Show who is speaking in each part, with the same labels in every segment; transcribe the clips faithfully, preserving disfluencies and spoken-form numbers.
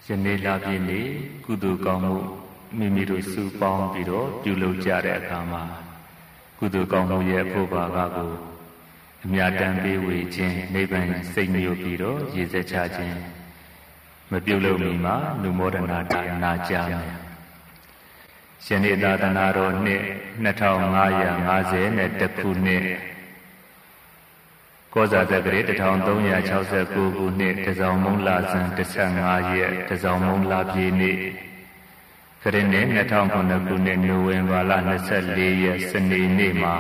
Speaker 1: ယနေ့လပြည့်နေ့ကုသိုလ်ကောင်းမှုမိမိတို့စုပေါင်းပြီးတော့ပြုလုပ်ကြတဲ့အခါမှာကုသိုလ်ကောင်းမှုရဲ့အဖို့ဘာကကိုအမြတ်တမ်းပေးဝေခြင်းနိဗ္ဗာန်စိတ်ညွတ်ပြီးတော့ရည်စက်ချခြင်းမပြုလုပ်မီမှာနုမောဒနာတာနာကြမယ်။ယနေ့သာသနာတော်နှစ်နှစ်ထောင်ငါးရာငါးဆယ်နဲ့တစ်ခုနှစ်ကောဇာတက္ကရာတစ်ထောင်သုံးရာခြောက်ဆယ်ကိုခုနှစ်တစောင်းမုံလဆန်းတစ်ဆယ့်ငါးရက်တစောင်းမုံလပြည့်နေ့ခရစ်နှစ်နှစ်ထောင်ခုနှစ်ခုနှစ်နိုဝင်ဘာလနှစ်ဆယ့်လေးရက်စနေနေ့မှာ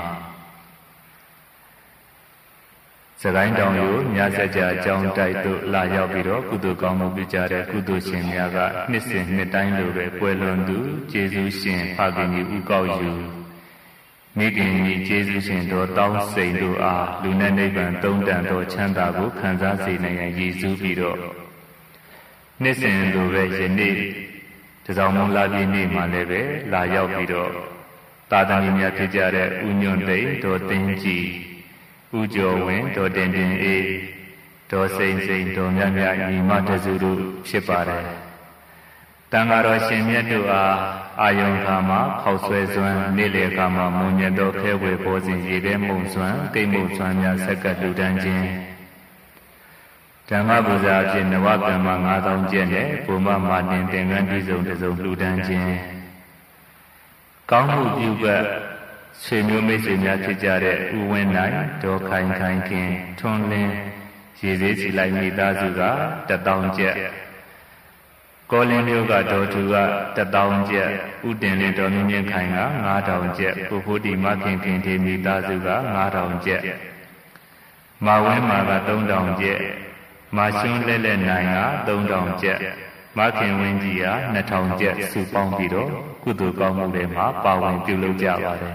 Speaker 1: စကိုင်းတောင်ရိုးမြတ်စကြာအကြောင်းတိုက်သို့လာရောက်ပြီးတော့ကုသိုလ်ကောင်းမှုပြုကြတဲ့ကုသိုလ်ရှင်များကနှစ်စဉ်နှစ်တိုင်းလိုပဲပွဲလွန်သူကျေးဇူးရှင်ဖခင်ကြီးဥကောက်ယူမိခင်ကြီးကျေးဇူးရှင်တော်တောင်းစိန်တို့အားလူနဲ့နိဗ္ဗာန်သုံးတန်သောချမ်းသာကိုခံစားစေနိုင်ရန်ရည်စူးပြီးတော့နှစ်စဉ်လိုပဲယနေ့တစောင်းမုံလာပြည့်နေ့မှာလည်းပဲလာရောက်ပြီးတော့သာသနာ့များဖြစ်ကြတဲ့ဥညွန့်သိန်းတော်သိန်းကြီးဥကျော်ဝင်းတော်တင်တင်အေးတော်စိန်စိန်တော်မြတ်မြတ်ညီမတစုတို့ဖြစ်ပါတယ်တန်ဃာတော်ရှင်မြတ်တို့အားအာယုံခါမှာခောက်ဆွဲစွမ်းနေ့လေခါမှာမွန်မြတ်တော်ခဲဝေပေါ်စဉ်ရည်တဲ့မုံစွမ်းကိမ့်မုံစွမ်းများဆက်ကပ်လူတန်းခြင်းဓမ္မပူဇာအဖြစ်နဝကမ္မငါးသောင်းကျက်နဲ့ဘုမမာတင်သင်္ကန်းပြည်စုံတစုံလူတန်းခြင်းကောင်းမှုပြုပတ်ဆွေမျိုးမိတ်ဆွေများဖြစ်ကြတဲ့ဥဝင်းနိုင်ဒေါ်ခိုင်ခိုင်ခင်ထွန်းလင်းရည်စည်းစီလိုက်မိသားစုကတထောင်ကျက်ကောလင်းမျိုးကဒေါ်သူကတထောင်ကျက်ဥတင်လင်းတော်မြင့်မြင့်ခိုင်ကငါးထောင်ကျက်ကိုဖိုးတီမခင်ခင်ထေမိသားစုကငါးထောင်ကျက်မဝင်းမာကသုံးထောင်ကျက်မရှွန်းလဲလဲနိုင်ကသုံးထောင်ကျက်မခင်ဝင်းကြီးကနှစ်ထောင်ကျက်စုပေါင်းပြီးတော့ကုသိုလ်ကောင်းမှုတွေမှာပါဝင်ပြုလုပ်ကြပါတယ်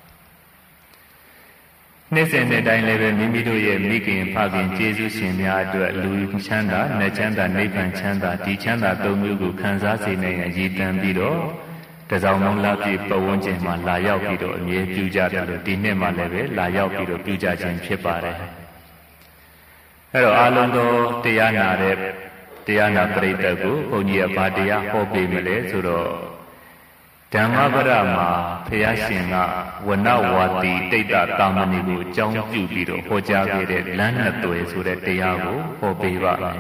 Speaker 1: နှစ်စဉ်နှစ်တိုင်းလည်းပဲမိမိတို့ရဲ့မိခင်ဖခင်ကျေးဇူးရှင်များအတွက်လူချမ်းသာ၊နတ်ချမ်းသာ၊နိဗ္ဗာန်ချမ်းသာဒီချမ်းသာသုံးမျိုးကိုခံစားစေနိုင်ရန်ရည်တမ်းပြီးတော့တစောင်းမုံလပြည့်ပတ်ဝန်းကျင်မှာလာရောက်ပြီးတော့အမြဲပြုကြတယ်လို့ဒီနှစ်မှာလည်းပဲလာရောက်ပြီးတော့ပြုကြခြင်းဖြစ်ပါတယ်။အဲတော့အာလုံးသောတရားနာတဲ့တရားနာပရိသတ်ကိုဘုန်းကြီးကဘာတရားဟောပေးမလဲဆိုတော့ဓမ္မပဒမှာဘုရားရှင်ကဝနဝါတိတိတ်တသာမဏေကိုအကြောင်းပြုပြီးတော့ဟောကြားခဲ့တဲ့လမ်းနှစ်သွယ်ဆိုတဲ့တရားကိုဟောပေးပါမယ်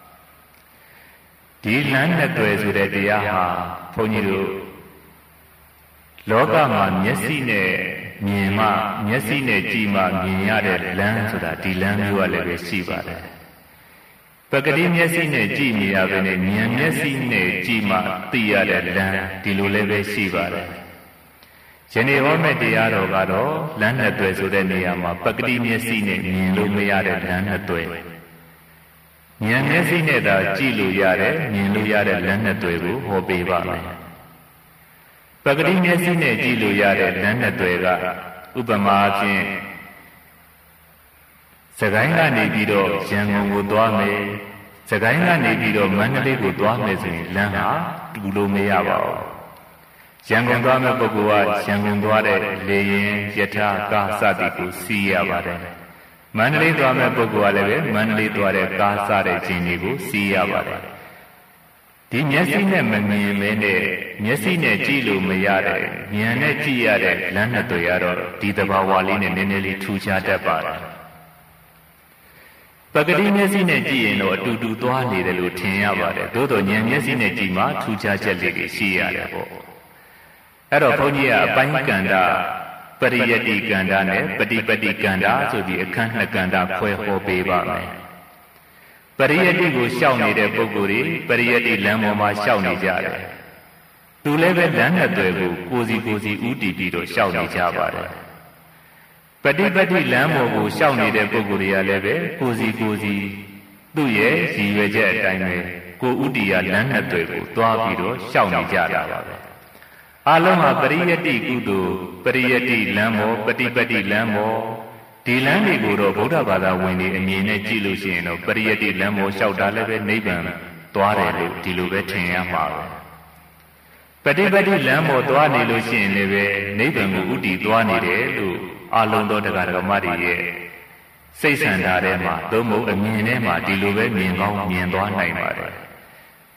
Speaker 1: ။ဒီလမ်းနှစ်သွယ်ဆိုတဲ့တရားဟာဘုန်းကြီးတို့လောကမှာမျက်စိနဲ့မြင်မှမျက်စိနဲ့ကြည့်မှမြင်ရတဲ့လမ်းဆိုတာဒီလမ်းမျိုးကလည်းပဲရှိပါတယ်။ပကတိမျက်စိနဲ့ကြည့်နေရပဲနဲ့ဉာဏ်မျက်စိနဲ့ကြည့်မှသိရတဲ့လမ်းဒီလိုလည်းပဲရှိပါတယ်။ယနေ့ဟောမယ့်တရားတော်ကတော့လမ်းနှစ်သွယ်ဆိုတဲ့နေရာမှာပကတိမျက်စိနဲ့မြင်လို့မရတဲ့လမ်းနှစ်သွယ်ဉာဏ်မျက်စိနဲ့သာကြည့်လို့ရတဲ့မြင်လို့ရတဲ့လမ်းနှစ်သွယ်ကိုဟောပေးပါမယ်။ပကတိမျက်စိနဲ့ကြည့်လို့ရတဲ့လမ်းနှစ်သွယ်ကဥပမာအဖြစ်စကိုင်းကနေပြီးတော့ရန်ကုန်ကိုသွားမယ်စကိုင်းကနေပြီးတော့မန္တလေးကိုသွားမယ်ဆိုရင်လမ်းဟာတူလို့မရပါဘူးရန်ကုန်သွားမဲ့ပုဂ္ဂိုလ်ကရန်ကုန်သွားတဲ့လေရင်ယထာကာစသည်ကိုစီးရပါတယ်မန္တလေးသွားမဲ့ပုဂ္ဂိုလ်ကလည်းပဲမန္တလေးသွားတဲ့ကာစတဲ့ခြင်းတွေကိုစီးရပါတယ်ဒီမျက်စိနဲ့မမြင်မဲနဲ့မျက်စိနဲ့ကြည့်လို့မရတဲ့ဉာဏ်နဲ့ကြည့်ရတဲ့လမ်းနှစ်သွယ်ကတော့ဒီသဘာဝလေးနဲ့နည်းနည်းလေးထူခြားတတ်ပါတယ်ပကတိမျက်စိနဲ့ကြည့်ရင်တော့အတူတူသွားနေတယ်လို့ထင်ရပါတယ်သို့တော်ဉာဏ်မျက်စိနဲ့ကြည့်မှထူးခြားချက်လေးတွေရှိရတယ်ပေါ့အဲ့တော့ဘုန်းကြီးကအပိုင်းကန္တာပရိယတ္တိကန္တာနဲ့ပฏิပတ္တိကန္တာဆိုပြီးအခန်းနှစ်ကန္တာခွဲဟောပေးပါမယ်ပရိယတ္တိကိုရှောက်နေတဲ့ပုဂ္ဂိုလ်တွေပရိယတ္တိလမ်းပေါ်မှာရှောက်နေကြတယ်သူလည်းပဲလမ်းနှစ်သွယ်ကိုကိုစီကိုစီဥတည်ပြီးတော့ရှောက်နေကြပါတယ်ပฏิပတ္တိလမ်းပေါ်ကိုရှောက်နေတဲ့ပုဂ္ဂိုလ်တွေကလည်းပဲကိုစီကိုစီသူ့ရဲ့ရည်ရွယ်ချက်အတိုင်းပဲကိုဥတီယလမ်းနှစ်သွယ်ကိုသွားပြီးတော့ရှောက်နေကြတာပါပဲအလုံးဟာပရိယတ္တိကုသိုလ်ပရိယတ္တိလမ်းပေါ်ပฏิပတ္တိလမ်းပေါ်ဒီလမ်းတွေကိုတော့ဗုဒ္ဓဘာသာဝင်တွေအမြင်နဲ့ကြည့်လို့ရှိရင်တော့ပရိယတ္တိလမ်းပေါ်ရှောက်တာလည်းပဲနိဗ္ဗာန်သွားတယ်လို့ဒီလိုပဲထင်ရမှာပဲပฏิပတ္တိလမ်းပေါ်သွားနေလို့ရှိရင်လည်းပဲနိဗ္ဗာန်ကိုဥတီသွားနေတယ်လို့အလုံးသောတရားဓမ္မတွေရဲ့စိတ်ဆန္ဒထဲမှာသို့မဟုတ်အမြင်ထဲမှာဒီလိုပဲမြင်ကောင်းမြင်သွားနိုင်ပါတယ်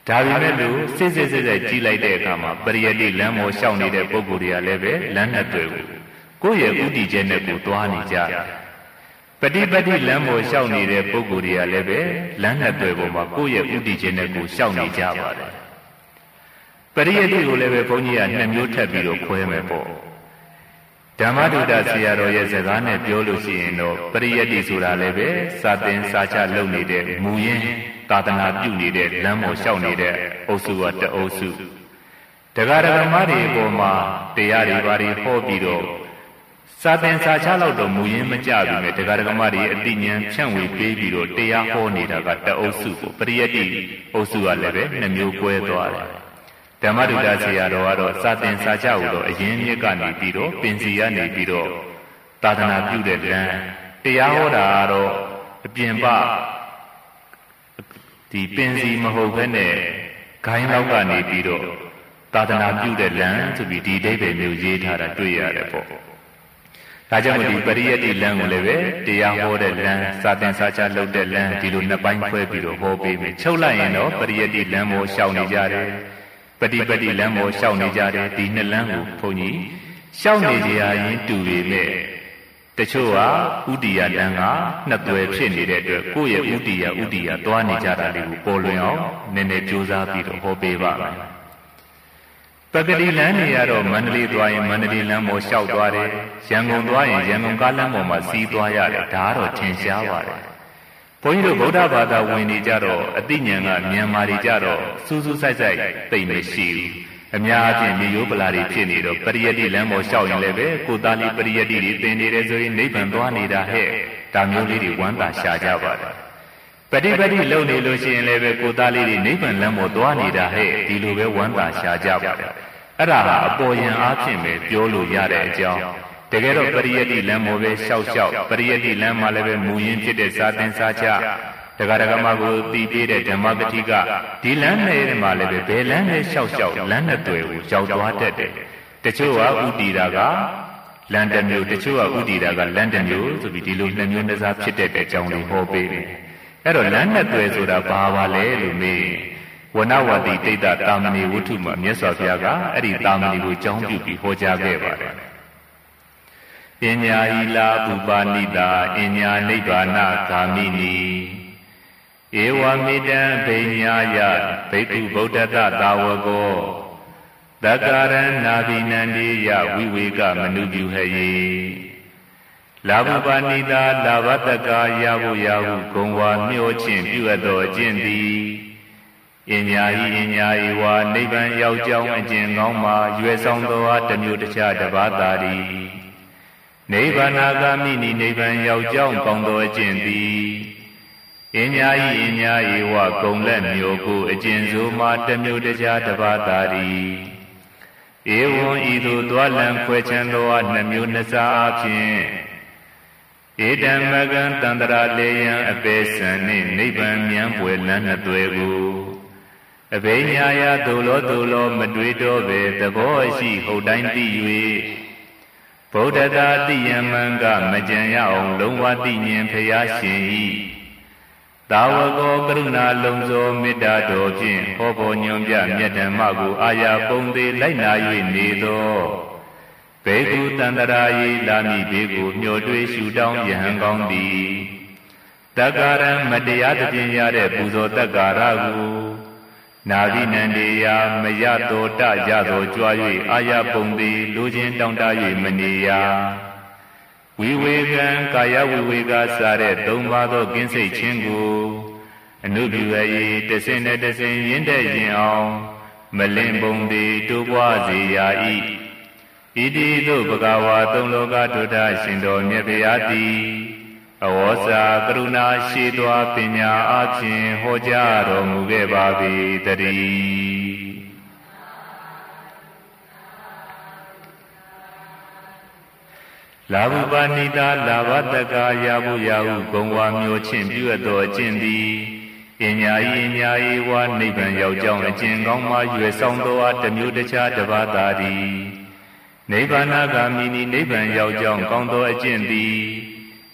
Speaker 1: ဒါပေမဲ့လို့စစ်စစ်စစ်စစ်ကြီးလိုက်တဲ့အခါမှာပရိယတ်တိလမ်းပေါ်ရှောင်နေတဲ့ပုဂ္ဂိုလ်တွေကလည်းပဲလမ်းနဲ့တွေ့ဘူးကိုယ့်ရဲ့ဥတည်ချက်နဲ့ကိုသွားနေကြပฏิပတ္တိလမ်းပေါ်ရှောင်နေတဲ့ပုဂ္ဂိုလ်တွေကလည်းပဲလမ်းနဲ့တွေ့ပေါ်မှာကိုယ့်ရဲ့ဥတည်ချက်နဲ့ကိုရှောင်နေကြပါတယ်ပရိယတ်တိကိုလည်းပဲဘုန်းကြီးကနှစ်မျိုးထပ်ပြီးတော့ခွဲမယ်ပေါ့ဓမ္မဒုဒဆရာတော်ရဲ့စကားနဲ့ပြောလို့ရှိရင်တော့ပရိယတ်တိဆိုတာလည်းပဲစာသင်စာချလုပ်နေတဲ့မူရင်းသာသနာပြုနေတဲ့လမ်းပေါ်လျှောက်နေတဲ့အုပ်စုကတအုပ်စုတရားဓမ္မတွေအပေါ်မှာတရားတွေဘာတွေဟောပြီးတော့စာသင်စာချလောက်တော့မူရင်းမကြဘူးနဲ့တရားဓမ္မတွေအတိညာဖြန့်ဝေပေးပြီးတော့တရားဟောနေတာကတအုပ်စုကိုပရိယတ်တိအုပ်စုကလည်းပဲနှမျိုးကွဲသွားတယ်ဓမ္မဒုဒဆရာတော်ကတော့စာသင်စာချကိုတော့အရင်မြစ်ကနေပြီးတော့ပင်စီကနေပြီးတော့သာသနာပြုတဲ့လမ်းတရားဟောတာကတော့အပြင်ပဒီပင်စီမဟုတ်ဘဲနဲ့ဂိုင်းလောက်ကနေပြီးတော့သာသနာပြုတဲ့လမ်းဆိုပြီးဒီအဓိပ္ပာယ်မျိုးရေးထားတာတွေ့ရတယ်ပေါ့ဒါကြောင့်ဒီပရိယတ်တိလမ်းကိုလည်းပဲတရားဟောတဲ့လမ်းစာသင်စာချလုပ်တဲ့လမ်းဒီလိုနှစ်ပိုင်းခွဲပြီးတော့ဟောပေးမယ်ချုပ်လိုက်ရင်တော့ပရိယတ်တိလမ်းပေါ်ရှောင်နေကြတယ်ပฏิပတ္တိလမ်းပေါ်ရှောင်နေကြတယ်ဒီနှစ်လမ်းကိုဘုန်းကြီးရှောင်နေကြရင်တူပေမဲ့တချို့ကဥတီယလမ်းကနှစ်သွယ်ဖြစ်နေတဲ့အတွက်ကိုယ့်ရဲ့ဥတီယဥတီယသွားနေကြတာလေးကိုပေါ်လွင်အောင်နည်းနည်းကြိုးစားပြီးတော့ဟောပေးပါမယ်ပကတိလမ်းနေရတော့မန္တလေးသွားရင်မန္တလေးလမ်းပေါ်လျှောက်သွားတယ်ရန်ကုန်သွားရင်ရန်ကုန်ကားလမ်းပေါ်မှာစီးသွားရတယ်ဒါကတော့ထင်ရှားပါတယ်ဘုန်းကြီးတို့ဗုဒ္ဓဘာသာဝင်နေကြတော့အသိဉာဏ်ကမြန်မာတွေကြတော့စူးစူးဆိုင်ဆိုင်သိမရှိဘူးအများအပြားမြေရိုးပလာတွေဖြစ်နေတော့ပရိယတ်တိလမ်းပေါ်လျှောက်ရင်လည်းပဲကိုသားလေးပရိယတ်တိတွေသင်နေတယ်ဆိုရင်နိဗ္ဗာန်သွားနေတာဟဲ့ဒါမျိုးလေးတွေဝမ်းသာရှာကြပါတယ်ပฏิပတ္တိလုံနေလို့ရှိရင်လည်းပဲကိုသားလေးတွေနိဗ္ဗာန်လမ်းပေါ်သွားနေတာဟဲ့ဒီလိုပဲဝမ်းသာရှာကြပါတယ်အဲ့ဒါဟာအပေါ်ယံအားဖြင့်ပဲပြောလို့ရတဲ့အကြောင်းတကယ်တော့ပရိယတ်တိလမ်းပေါ်ပဲရှောက်ရှောက်ပရိယတ်တိလမ်းမှာလည်းပဲမူရင်းဖြစ်တဲ့စာသင်စာချတရားဓမ္မကိုတည်ပြတဲ့ဓမ္မပတိကဒီလမ်းနဲ့မှာလည်းပဲဘယ်လမ်းနဲ့ရှောက်ရှောက်လမ်းနဲ့တွေ့ကိုကြောက်သွားတတ်တယ်တချို့ကဥတီတာကလမ်းတစ်မျိုးတချို့ကဥတီတာကလမ်းတစ်မျိုးဆိုပြီးဒီလိုနှစ်မျိုးနှစ်စားဖြစ်တဲ့အကြောင်းလေးဟောပေးတယ်အဲ့တော့လမ်းနဲ့တွေ့ဆိုတာဘာပါလဲလို့မေးဝဏဝတိတိတ်တတာမဏိဝတ္ထုမှာမြတ်စွာဘုရားကအဲ့ဒီတာမဏိကိုကြောင်းပြုပြီးဟောကြားခဲ့ပါတယ်ပညာဤလာဥပါဏိတာအညာနိဗ္ဗာနဂာမိနိဧဝမိတံဘိညာယဘိက္ခုဗုဒ္ဓတသာဝကောသက္ကာရဏနာဘိနန္တိယဝိဝေကမနုပြုဟယေလာဘပါဏိတာလာဘတကာယဘုယဟုဂုံဝါမျောခြင်းပြုအပ်သောအကျင့်သည်အညာဤအညာဤဝါနိဗ္ဗာန်ရောက်ကြောင်းအကျင့်ကောင်းမှာရွယ်ဆောင်သောအတမျိုးတခြားတစ်ပါးသာသည်နိဗ္ဗာန်ဂာမိနိနိဗ္ဗာန်ရောက်ကြောင်းကောင်းသောအကျင့်သည်အညာဤအညာဤဝကုံလက်မျိုးကိုအကျင့်ဆိုမှတမျိုးတခြားတစ်ပါးသာသည်ဧဝံဤသို့သွားလံခွဲချမ်းသောနှမျိုးနှစ်စားအဖြစ်ဧတံမကံတန္တရာလေယံအပေစံနှင့်နိဗ္ဗာန်မြန်းပွယ်လမ်းနှစ်သွဲကိုအဘိညာယသို့လောသို့လောမတွေးတော့ပဲသဘောရှိဟုတ်တိုင်းသိ၍ဗုဒ္ဓတာတိယမံကမကြံရအောင်လုံးဝသိဉ္ဖျားရှင်၏သာဝကောကရုဏာလုံးစုံမေတ္တာတော်ဖြင့်ဟောပေါ်ညွန်ပြမြတ်ဓမ္မကိုအာရပုံသေးလိုက်နာ၍နေသောဘေကုတန္တရာယေလာမိဘေကိုမျှော်တွေးရှုတောင်းယဟန်ကောင်းသည်တက္ကာရံမတရားသဖြင့်ရတဲ့ပူဇော်တက္ကာရကိုနာဘိနန္တေယမယတောတရသောကြွား၍အာရပုံသေးလိုခြင်းတောင်းတ၍မနေရဝိဝေကံကာယဝိဝေကစားတဲ့သုံးပါးသောကင်းစိတ်ခြင်းကိုအနုပြုရ၏တဆင်းနဲ့တဆင်းရင်းတဲ့ရင်အောင်မလင်ပုံသည်တိုးပွားစေရ၏ဣတိသို့ဘဂဝါသုံးလောကဒုဒ္ဓရှင်တော်မြတ်ဗျာတိအဝေါစာကရုဏာရှိသောပညာအဖြင့်ဟောကြားတော်မူခဲ့ပါ၏တည်းလာဘုပါဏိတာလာဘတကာယဘုယဟုဂုံဝါမျိုးချင်းပြုအပ်သောအကျင့်သည်အညာဤအညာဤဝါနိဗ္ဗာန်ရောက်ကြောင်းအကျင့်ကောင်းမှရွယ်ဆောင်သောအတမျိုးတခြားတစ်ပါးသာသည်နိဗ္ဗာန်ဂာမိနိနိဗ္ဗာန်ရောက်ကြောင်းကောင်းသောအကျင့်သည်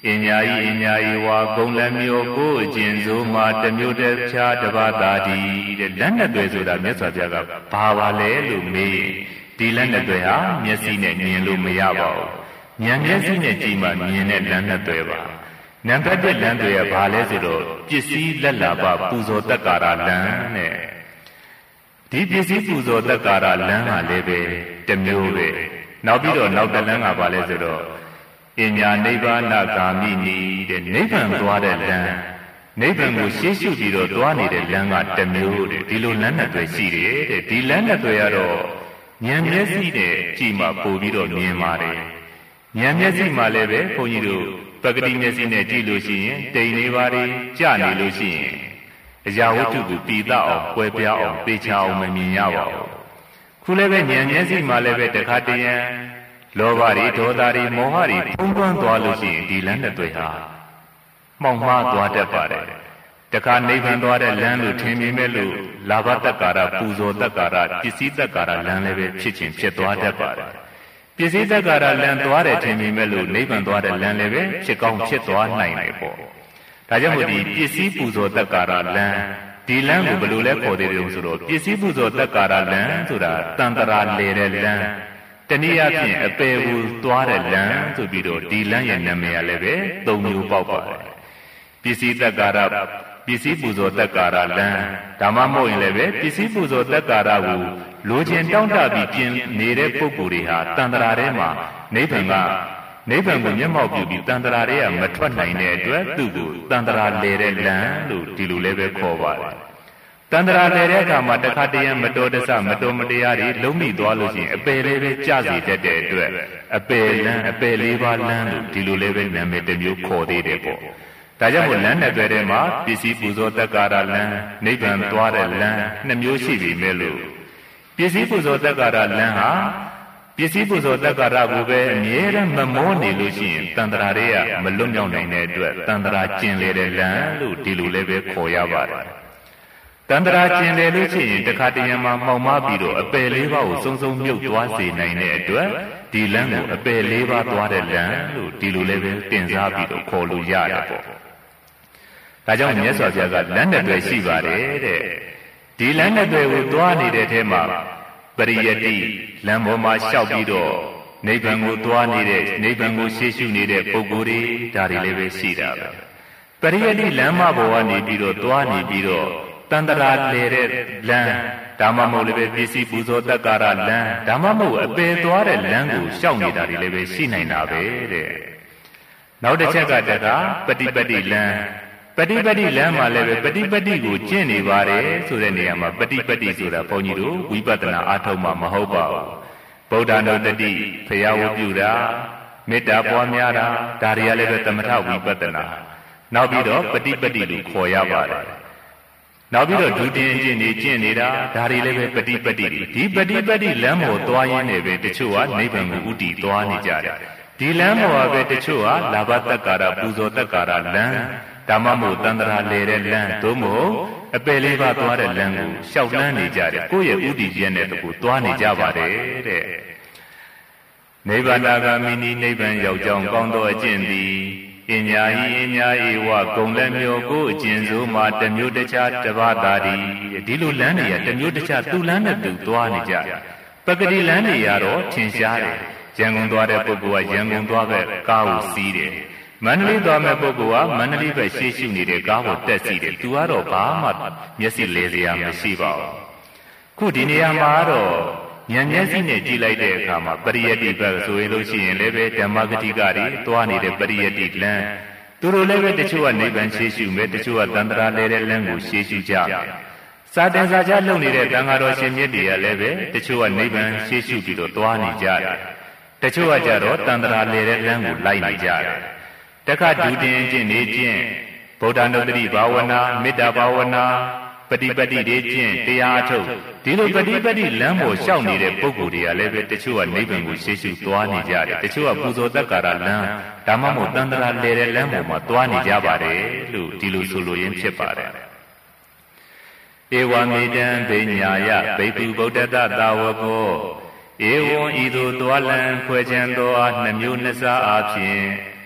Speaker 1: အညာဤအညာဤဝါဂုံလည်းမျိုးကိုအကျဉ်စိုးမှာတမျိုးတည်းဖြားတပါးသာဒီတဲ့လက်နဲ့တွေ့ဆိုတာမြတ်စွာဘုရားကဘာပါလဲလို့မေးဒီလက်နဲ့တွေ့ဟာမျက်စိနဲ့မြင်လို့မရပါဘူးဉာဏ်မျက်စိနဲ့ကြည့်မှမြင်တဲ့လက်နဲ့တွေ့ပါနံပါတ်တစ်လမ်းတွေ့ရဘာလဲဆိုတော့ပစ္စည်းလက်လာပပူဇော်တက်ကာရလမ်းနဲ့ဒီပစ္စည်းပူဇော်တက်ကာရလမ်းဟာလည်းပဲတစ်မျိုးပဲနောက်ပြီးတော့နောက်တစ်လမ်းကဘာလဲဆိုတော့အညာနိဗ္ဗာန်ဂါမိနီတဲ့နိဗ္ဗာန်သွားတဲ့လမ်းနိဗ္ဗာန်ကိုရှေ့ရှုပြီးတော့သွားနေတဲ့လမ်းကတစ်မျိုးတဲ့ဒီလိုလမ်းနဲ့တွေ့ရှိတယ်တဲ့ဒီလမ်းနဲ့တွေ့ရတော့ဉာဏ်မျက်စိနဲ့ကြည့်မှပို့ပြီးတော့မြင်ပါတယ်ဉာဏ်မျက်စိမှလည်းပဲဘုန်းကြီးတို့ပဂတိမျက်စိနဲ့ကြည့်လို့ရှိရင်တိမ်နေပါလေကြာနေလို့ရှိရင်အရာဝတ္ထုကိုပြည်သားအောင်ကွဲပြားအောင်သိချအောင်မမြင်ရပါဘူးခုလည်းပဲဉာဏ်မျက်စိမှလည်းပဲတခါတရံလောဘတွေဒေါသတွေမောဟတွေဖုံးကွမ်းသွားလို့ရှိရင်ဒီလမ်းနဲ့တွေ့ဟာမှောင်မှားသွားတတ်ပါတယ်တခါနိဗ္ဗာန်သွားတဲ့လမ်းလို့ထင်မိမဲ့လို့လာဘတက္ကာရပူဇော်တက္ကာရပစ္စည်းတက္ကာရလမ်းလည်းပဲဖြစ်ချင်းဖြစ်သွားတတ်ပါတယ်ပစ္စည်းတက္ကာရလမ်းသွားတယ်ထင်မိမဲ့လို့နိဗ္ဗာန်သွားတဲ့လမ်းလည်းပဲဖြစ်ကောင်းဖြစ်သွားနိုင်တယ်ပေါ့ဒါကြောင့်မို့ဒီပစ္စည်းပူဇော်တက္ကာရလမ်းဒီလမ်းကိုဘယ်လိုလဲခေါ်သေးတယ်ဆိုတော့ပစ္စည်းပူဇော်တက္ကာရလမ်းဆိုတာတန်တရာလေတဲ့လမ်းတနည်းအားဖြင့်အပေကိုသွားတဲ့လမ်းဆိုပြီးတော့ဒီလမ်းရဲ့နာမည်ကလည်းပဲသုံးမျိုးပေါက်ပါတယ်ပစ္စည်းတက္ကာရပစ္စည်းပူဇော်တက္ကာရလမ်းဒါမှမဟုတ်ရင်လည်းပဲပစ္စည်းပူဇော်တက္ကာရကိုလိုချင်တောင့်တပြီးပြင်နေတဲ့ပုဂ္ဂိုလ်တွေဟာတန်တရာထဲမှာနိဗ္ဗာန်ကနိဗ္ဗာန်ကိုမျက်မှောက်ပြုပြီးတန်တရာတွေကမထွက်နိုင်တဲ့အတွက်သူ့ကိုတန်တရာလေတဲ့လမ်းလို့ဒီလိုလည်းပဲခေါ်ပါတယ်တန်တရာလေတဲ့အခါမှာတခါတည်းမတော်တဆမတော်မတရားတွေလုံးမိသွားလို့ရှိရင်အပယ်လေးပဲကြစီတတ်တဲ့အတွက်အပယ်လမ်းအပယ်လေးပါးလမ်းလို့ဒီလိုလည်းပဲနာမည်တစ်မျိုးခေါ်သေးတယ်ပေါ့ဒါကြောင့်မို့လမ်းနဲ့တွေ့တဲ့မှာပစ္စည်းပူဇော်တက္ကာရလမ်းနိဗ္ဗာန်သွားတဲ့လမ်းနှစ်မျိုးရှိပြီမဲ့လို့ပစ္စည်းပူဇော်တက္ကာရလမ်းဟာပစ္စည်းပူဇော်တက္ကာရကိုပဲအမြဲတမ်းမမောနေလို့ရှိရင်တန်တရာတွေကမလွတ်မြောက်နိုင်တဲ့အတွက်တန်တရာကျင်လေတဲ့လမ်းလို့ဒီလိုလည်းပဲခေါ်ရပါတယ်တန်တရာကျင်လေလို့ရှိရင်တခါတရံမှာမှောင်မပြီးတော့အပယ်လေးပါးကိုစုံစုံမြုပ်သွားစေနိုင်တဲ့အတွက်ဒီလမ်းကိုအပယ်လေးပါးသွားတဲ့လမ်းလို့ဒီလိုလည်းပဲတင်စားပြီးတော့ခေါ်လို့ရတယ်ပေါ့ဒါကြောင့်မြတ်စွာဘုရားကလမ်းနဲ့တွေ့ရှိပါတယ်တဲ့ဒီလမ်းနဲ့တွေ့ကိုသွားနေတဲ့ထဲမှာပရိယတိလမ်းပေါ်မှာလျှောက်ပြီးတော့နိဗ္ဗာန်ကိုသွားနေတဲ့နိဗ္ဗာန်ကိုရှေ့ရှုနေတဲ့ပုဂ္ဂိုလ်တွေဒါတွေလည်းပဲရှိတာပဲပရိယတိလမ်းမပေါ်ကနေပြီးတော့သွားနေပြီးတော့တန်တရာလေတဲ့လမ်းဒါမှမဟုတ်လည်းပဲပစ္စည်းပူဇော်တက္ကာရလမ်းဒါမှမဟုတ်အပယ်သွားတဲ့လမ်းကိုလျှောက်နေတာတွေလည်းပဲရှိနိုင်တာပဲတဲ့နောက်တစ်ချက်ကတကပฏิပတ္တိလမ်းပฏิပတ္တိလမ်းမှာလည်းပဲပฏิပတ္တိကိုကျင့်နေပါတယ်ဆိုတဲ့နေရာမှာပฏิပတ္တိဆိုတာဘုန်းကြီးတို့ဝိပဿနာအားထုတ်မှမဟုတ်ပါဘူးဗုဒ္ဓနုတ္တိဖရာဝပြုတာမေတ္တာပွားများတာဒါတွေကလည်းပဲသမထဝိပဿနာနောက်ပြီးတော့ပฏิပတ္တိလို့ခေါ်ရပါတယ်နောက်ပြီးတော့ဒုတိယကျင့်နေကျင့်နေတာဒါတွေလည်းပဲပฏิပတ္တိဒီပฏิပတ္တိလမ်းပေါ်သွားရင်းနဲ့ပဲတချို့ကနိဗ္ဗာန်ကိုဥတည်သွားနေကြတယ်ဒီလမ်းပေါ်ကပဲတချို့ဟာလာဘတက္ကာရပူဇော်တက္ကာရလမ်းဒါမှမဟုတ်တန်တရာလေတဲ့လမ်းသို့မဟုတ်အပယ်လေးပါးသွားတဲ့လမ်းကိုရှောက်လန်းနေကြတယ်ကိုယ့်ရဲ့ဥတည်ခြင်းနဲ့တကူသွားနေကြပါတယ်တဲ့နိဗ္ဗာန်ဂါမိနီနိဗ္ဗာန်ရောက်ကြောင်းကောင်းသောအကျင့်သည်အညာဤအညာဤဝဂုံလည်းမျိုးကိုအကျဉ်စိုးမှာတမျိုးတခြားတပါးသာဒီဒီလိုလမ်းတွေကတမျိုးတခြားသူ့လမ်းနဲ့သူသွားနေကြပဂတိလမ်းတွေကတော့ထင်ရှားတယ်ရန်ကုန်သွားတဲ့ပုဂ္ဂိုလ်ကရန်ကုန်သွားပဲကားကိုစီးတယ်မန္တလေးသွားမဲ့ပုဂ္ဂိုလ်ကမန္တလေးပဲရှေ့ရှုနေတဲ့ကားကိုတက်စီးတယ်သူကတော့ဘာမှမျက်စိလဲစရာမရှိပါဘူးခုဒီနေရာမှာတော့ဉာဏ်မျက်စိနဲ့ကြည့်လိုက်တဲ့အခါမှာပရိယတ္တိဘက်ဆိုရင်လို့ရှိရင်လည်းပဲဓမ္မဂတိကတွေသွားနေတဲ့ပရိယတ္တိလမ်းသူတို့လည်းပဲတချို့ကနိဗ္ဗာန်ရှေ့ရှုမယ်တချို့ကတန်တရာလဲတဲ့လမ်းကိုရှေ့ရှုကြမယ်စာတင်စာချလုပ်နေတဲ့တန်ဃာတော်ရှင်မြတ်တွေကလည်းပဲတချို့ကနိဗ္ဗာန်ရှေ့ရှုပြီးတော့သွားနေကြတယ်တချို့ကကြတော့တန်တရာလဲတဲ့လမ်းကိုလိုက်နေကြတယ်တခါဒုတင်ကျင့်နေကျင့်ဗုဒ္ဓနုတ္တိဘာဝနာမေတ္တာဘာဝနာပฏิပတ္တိတွေကျင့်တရားအထုတ်ဒီလိုပฏิပတ္တိလမ်းပေါ်လျှောက်နေတဲ့ပုဂ္ဂိုလ်တွေကလည်းပဲတချို့ကနိဗ္ဗာန်ကိုရှေ့ရှုသွားနေကြတယ်တချို့ကပူဇော်တက္ကာရလမ်းဒါမှမဟုတ်တန်တရာလဲတဲ့လမ်းပေါ်မှာသွားနေကြပါတယ်လို့ဒီလိုဆိုလိုရင်းဖြစ်ပါတယ်ဧဝမေတံဘိညာယဘိက္ခုဗုဒ္ဓတသာဝကောဧဝံဤသို့သွားလံခွဲခြံသောအားနှမျိုးနှစ်စားအားဖြင့်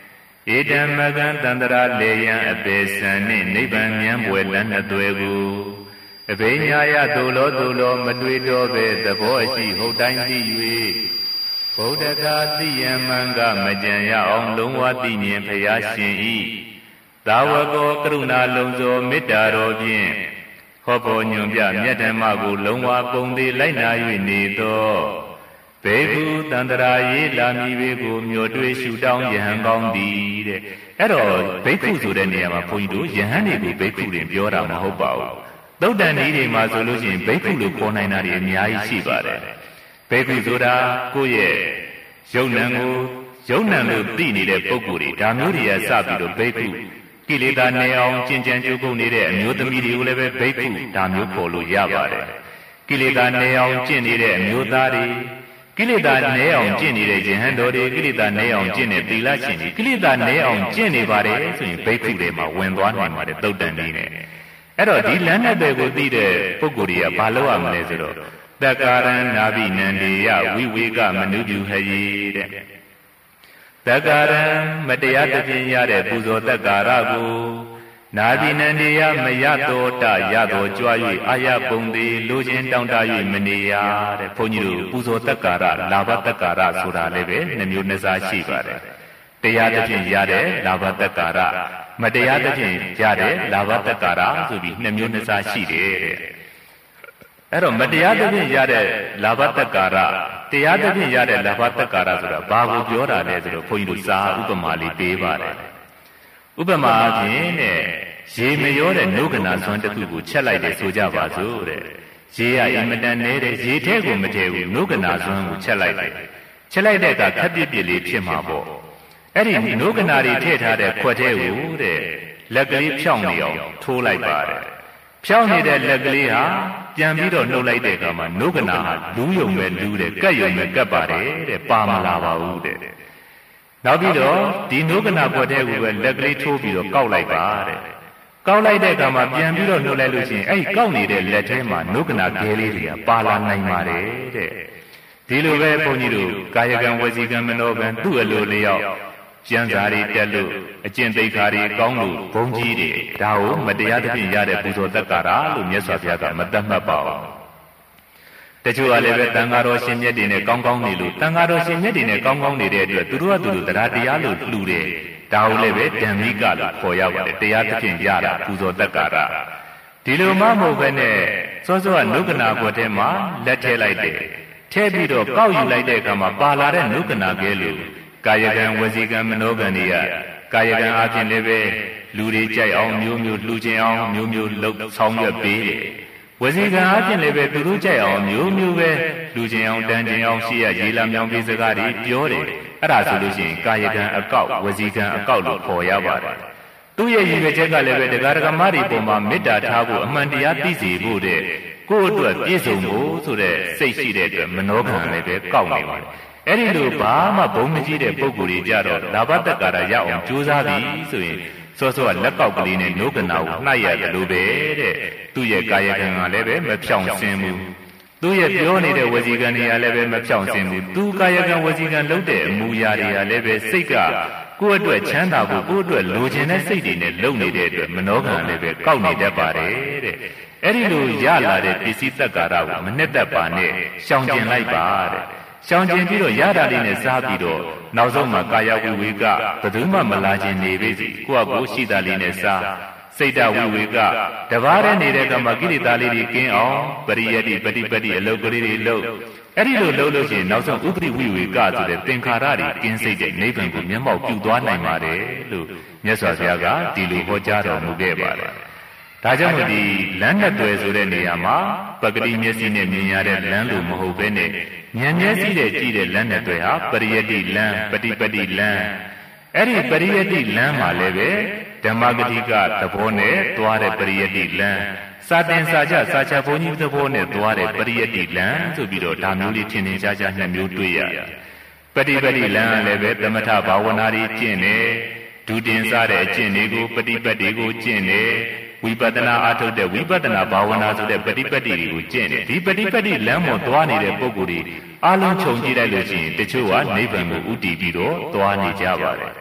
Speaker 1: ဧတံမကံတန္တရာလေယံအပေစံနှင့်နိဗ္ဗာန်မြန်းပွဲလက်နှစ်သွဲကိုအဘိညာယသို့လောသို့လောမတွေ့တော့ပဲသဘောရှိဟုတ်တိုင်းသိ၍ဗုဒ္ဓကာသိယံမံကမကြံရအောင်လုံးဝသိမြင်ဖျားရှင်၏သာဝကောကရုဏာလုံးစုံမေတ္တာတော်ဖြင့်ဟောပေါ်ညွန်ပြမြတ်ဓမ္မကိုလုံးဝပုံသေးလိုက်နာ၍နေသောဘေကုတန္တရာယေလာမီဘေကိုမြို့တွေ့ရှုတောင်းယဟန်ကောင်းသည်တဲ့အဲ့တော့ဘိက္ခုဆိုတဲ့နေရာမှာဘုန်းကြီးတို့ယဟန်တွေကိုဘိက္ခုတွေပြောတာမဟုတ်ပါဘူးသုတ်တန်ဤတွေမှာဆိုလို့ရှိရင်ဘိက္ခုလို့ခေါ်နိုင်တာတွေအများကြီးရှိပါတယ်ဘိက္ခုဆိုတာကိုယ့်ရဲ့ယုံနံကိုယုံနံလို့သိနေတဲ့ပုဂ္ဂိုလ်တွေဒါမျိုးတွေကစပြီးတော့ဘိက္ခုကိလေသာနေအောင်ကျင့်ကြံကြိုးကုပ်နေတဲ့အမျိုးသမီးတွေကိုလည်းပဲဘိက္ခုဒါမျိုးခေါ်လို့ရပါတယ်ကိလေသာနေအောင်ကျင့်နေတဲ့အမျိုးသားတွေကိလေသာနဲအောင်ကျင့်နေတဲ့ယဟန်တော်တွေကိလေသာနဲအောင်ကျင့်တဲ့သီလရှင်တွေကိလေသာနဲအောင်ကျင့်နေပါတယ်ဆိုရင်ဘိက္ခုတွေမှာဝင်သွားနိုင်ပါတယ်သုတ်တန်ကြီးနဲ့အဲ့တော့ဒီလမ်းနဲ့တွေကိုသိတဲ့ပုဂ္ဂိုလ်တွေကဘာလုပ်ရမလဲဆိုတော့တက္ကာရဏနာဘိနန္ဒေယဝိဝေကမနုပြုဟယေတဲ့တက္ကာရံမတရားသဖြင့်ရတဲ့ပူဇော်တက္ကာရကိုနာဘိနန္ဒေယမရတော်တရတော်ကြွား၍အာရပုံသေးလိုခြင်းတောင်းတ၍မနေရတဲ့ဘုန်းကြီးတို့ပူဇော်တက္ကာရလာဘတက္ကာရဆိုတာလည်းပဲနှမျိုးနှစ်စားရှိပါတယ်တရားသဖြင့်ရတဲ့လာဘတက္ကာရမတရားသဖြင့်ရတဲ့လာဘတက္ကာရဆိုပြီးနှမျိုးနှစ်စားရှိတယ်တဲ့အဲ့တော့မတရားသဖြင့်ရတဲ့လာဘတက္ကာရတရားသဖြင့်ရတဲ့လာဘတက္ကာရဆိုတာဘာကိုပြောတာလဲဆိုတော့ဘုန်းကြီးတို့စာဥပမာလေးပေးပါတယ်ဥပမာအဖြစ်နဲ့ရေမရောတဲ့နှုတ်ကနာစွမ်းတစ်ခုကိုချက်လိုက်တယ်ဆိုကြပါစို့တဲ့ရေကအင်မတန်နေတဲ့ရေထဲကိုမထည့်ဘူးနှုတ်ကနာစွမ်းကိုချက်လိုက်တယ်ချက်လိုက်တဲ့အခါခက်ပြစ်ပြစ်လေးဖြစ်မှာပေါ့အဲ့ဒီနှုတ်ကနာတွေထည့်ထားတဲ့ခွက်ထဲကိုတဲ့လက်ကလေးဖြောင်းနေအောင်ထိုးလိုက်ပါတယ်ဖြောင်းနေတဲ့လက်ကလေးဟာပြန်ပြီးတော့နှုတ်လိုက်တဲ့အခါမှာနှုတ်ကနာဟာလူးယုံပဲလူးတယ်ကက်ယုံပဲကက်ပါတယ်တဲ့ပါမလာပါဘူးတဲ့နောက်ပြီးတော့ဒီနှုတ်ကနာခွက်ထဲကိုပဲလက်ကလေးထိုးပြီးတော့ကောက်လိုက်ပါတဲ့ကောက်လိုက်တဲ့အခါမှာပြန်ပြီးတော့နှုတ်လိုက်လို့ရှိရင်အဲ့ဒီကောက်နေတဲ့လက်ထဲမှာနှုတ်ကနာခဲလေးတွေကပါလာနိုင်ပါတယ်တဲ့ဒီလိုပဲဘုန်းကြီးတို့ကာယကံဝစီကံမနောကံသူ့အလိုလျောက်ကျမ်းစာတွေတက်လို့အကျင့်သိက္ခာတွေကောင်းလို့ဘုန်းကြီးတွေဒါကိုမတရားသဖြင့်ရတဲ့ပူဇော်တက္ကာရလို့မြတ်စွာဘုရားကမသတ်မှတ်ပါဘူးတချို့ကလည်းပဲတန်ဃာတော်ရှင်မြတ်တွေနဲ့ကောင်းကောင်းနေလို့တန်ဃာတော်ရှင်မြတ်တွေနဲ့ကောင်းကောင်းနေတဲ့အတွက်သူတို့ကသူတို့တရားတရားလို့လှူတယ်ဒါကိုလည်းပဲဓမ္မိကလို့ခေါ်ရပါတယ်တရားသဖြင့်ရတာပူဇော်တက္ကာရဒီလိုမှမဟုတ်ပဲနဲ့စောစောကနှုတ်ကနာဘွက်ထဲမှာလက်ထည့်လိုက်တယ်ထည့်ပြီးတော့ကောက်ယူလိုက်တဲ့အခါမှာပါလာတဲ့နှုတ်ကနာကဲလို့ကာယကံဝစီကံမနောကံတွေကကာယကံအပြင်လည်းပဲလူတွေကြိုက်အောင်မျိုးမျိုးလှူခြင်းအောင်မျိုးမျိုးလှုပ်ဆောင်ရွက်ပေးတယ်ဝစီကံအပြင်လည်းပဲသူတို့ကြိုက်အောင်မျိုးမျိုးပဲလူခြင်းအောင်တန်ခြင်းအောင်ရှိရရေးလာမြောင်ပေးစကားတွေပြောတယ်အဲ့ဒါဆိုလို့ရှိရင်ကာယကံအကောက်ဝစီကံအကောက်လို့ခေါ်ရပါတယ်သူ့ရဲ့ရည်ရွယ်ချက်ကလည်းပဲတရားဓမ္မတွေပုံမှာမေတ္တာထားဖို့အမှန်တရားသိစေဖို့တဲ့ကိုယ့်အတွက်ပြည့်စုံဖို့ဆိုတဲ့စိတ်ရှိတဲ့အတွက်မနောကံလည်းပဲကောက်နေပါတယ်အဲ့ဒီလိုဘာမှဘုံမကြီးတဲ့ပုံကိုယ်ကြီးကြတော့လာဘတက္ကာရရအောင်ကြိုးစားပြီဆိုရင်စောစောကလက်ကောက်ကလေးနဲ့နှုတ်ကနာကိုနှိုက်ရတယ်လို့ပဲတဲ့သူ့ရဲ့ကာယကံကလည်းပဲမဖြောင့်စင်ဘူးသူ့ရဲ့ပြောနေတဲ့ဝစီကံတွေကလည်းပဲမဖြောင့်စင်ဘူးသူကာယကံဝစီကံလုပ်တဲ့အမူအရာတွေကလည်းပဲစိတ်ကကိုယ့်အတွက်ချမ်းသာဖို့ကိုယ့်အတွက်လိုချင်တဲ့စိတ်တွေနဲ့လုပ်နေတဲ့အတွက်မနောကံလည်းပဲကောက်နေတတ်ပါတယ်တဲ့အဲ့ဒီလိုရလာတဲ့ပစ္စည်းတက္ကာရကိုမနှစ်သက်ပါနဲ့ရှောင်ကျင်လိုက်ပါတဲ့ရှောင်ကျင်ပြီးတော့ရတာလေးနဲ့စားပြီးတော့နောက်ဆုံးမှာကာယဝိဝေကဘယ်သူမှမလာခြင်းနေပြီစီကိုယ့်အကိုရှိတာလေးနဲ့စားစိတ်တဝိဝေကတဘာရဲနေတဲ့ကမှာကိလေသာလေးတွေကင်းအောင်ပရိယတိပฏิပတိအလုပ်ကလေးတွေလုပ်အဲ့ဒီလိုလုပ်လို့ရှိရင်နောက်ဆုံးဥပရိဝိဝေကဆိုတဲ့သင်္ခါရတွေကင်းစိတ်တဲ့နိဗ္ဗာန်ကိုမျက်မှောက်ပြုသွားနိုင်ပါတယ်လို့မြတ်စွာဘုရားကဒီလိုဟောကြားတော်မူခဲ့ပါတယ်ဒါကြောင့်ဒီလမ်းနဲ့တွေ့ဆိုတဲ့နေရာမှာပဂတိမျက်စိနဲ့မြင်ရတဲ့လမ်းလိုမဟုတ်ဘဲနဲ့ဉာဏ်မျက်စိနဲ့ကြည့်တဲ့လမ်းနဲ့တွေ့ဟာပရိယတိလမ်းပฏิပတိလမ်းအဲ့ဒီပရိယတိလမ်းမှာလည်းပဲဓမ္မဂတိကသဘောနဲ့သွားတဲ့ပရိယတိလမ်းစာတင်စာချစာချဘုန်းကြီးသဘောနဲ့သွားတဲ့ပရိယတိလမ်းဆိုပြီးတော့ဒါမျိုးလေးထင်ထင်ရှားရှားနှစ်မျိုးတွေ့ရတယ်ပฏิပတိလမ်းလည်းပဲသမထဘာဝနာတွေကျင့်တယ်ဒုတင်စားတဲ့အကျင့်တွေကိုပฏิပတ်တွေကိုကျင့်တယ်ဝိပဿနာအားထုတ်တဲ့ဝိပဿနာဘာဝနာဆိုတဲ့ပฏิပတ်တွေကိုကျင့်တယ်ဒီပฏิပတ်တိလမ်းပေါ်သွားနေတဲ့ပုဂ္ဂိုလ်တွေအလုံးခြုံကြည့်လိုက်လို့ရှိရင်တချို့ကနိဗ္ဗာန်ကိုဥတည်ပြီးတော့သွားနေကြပါတယ်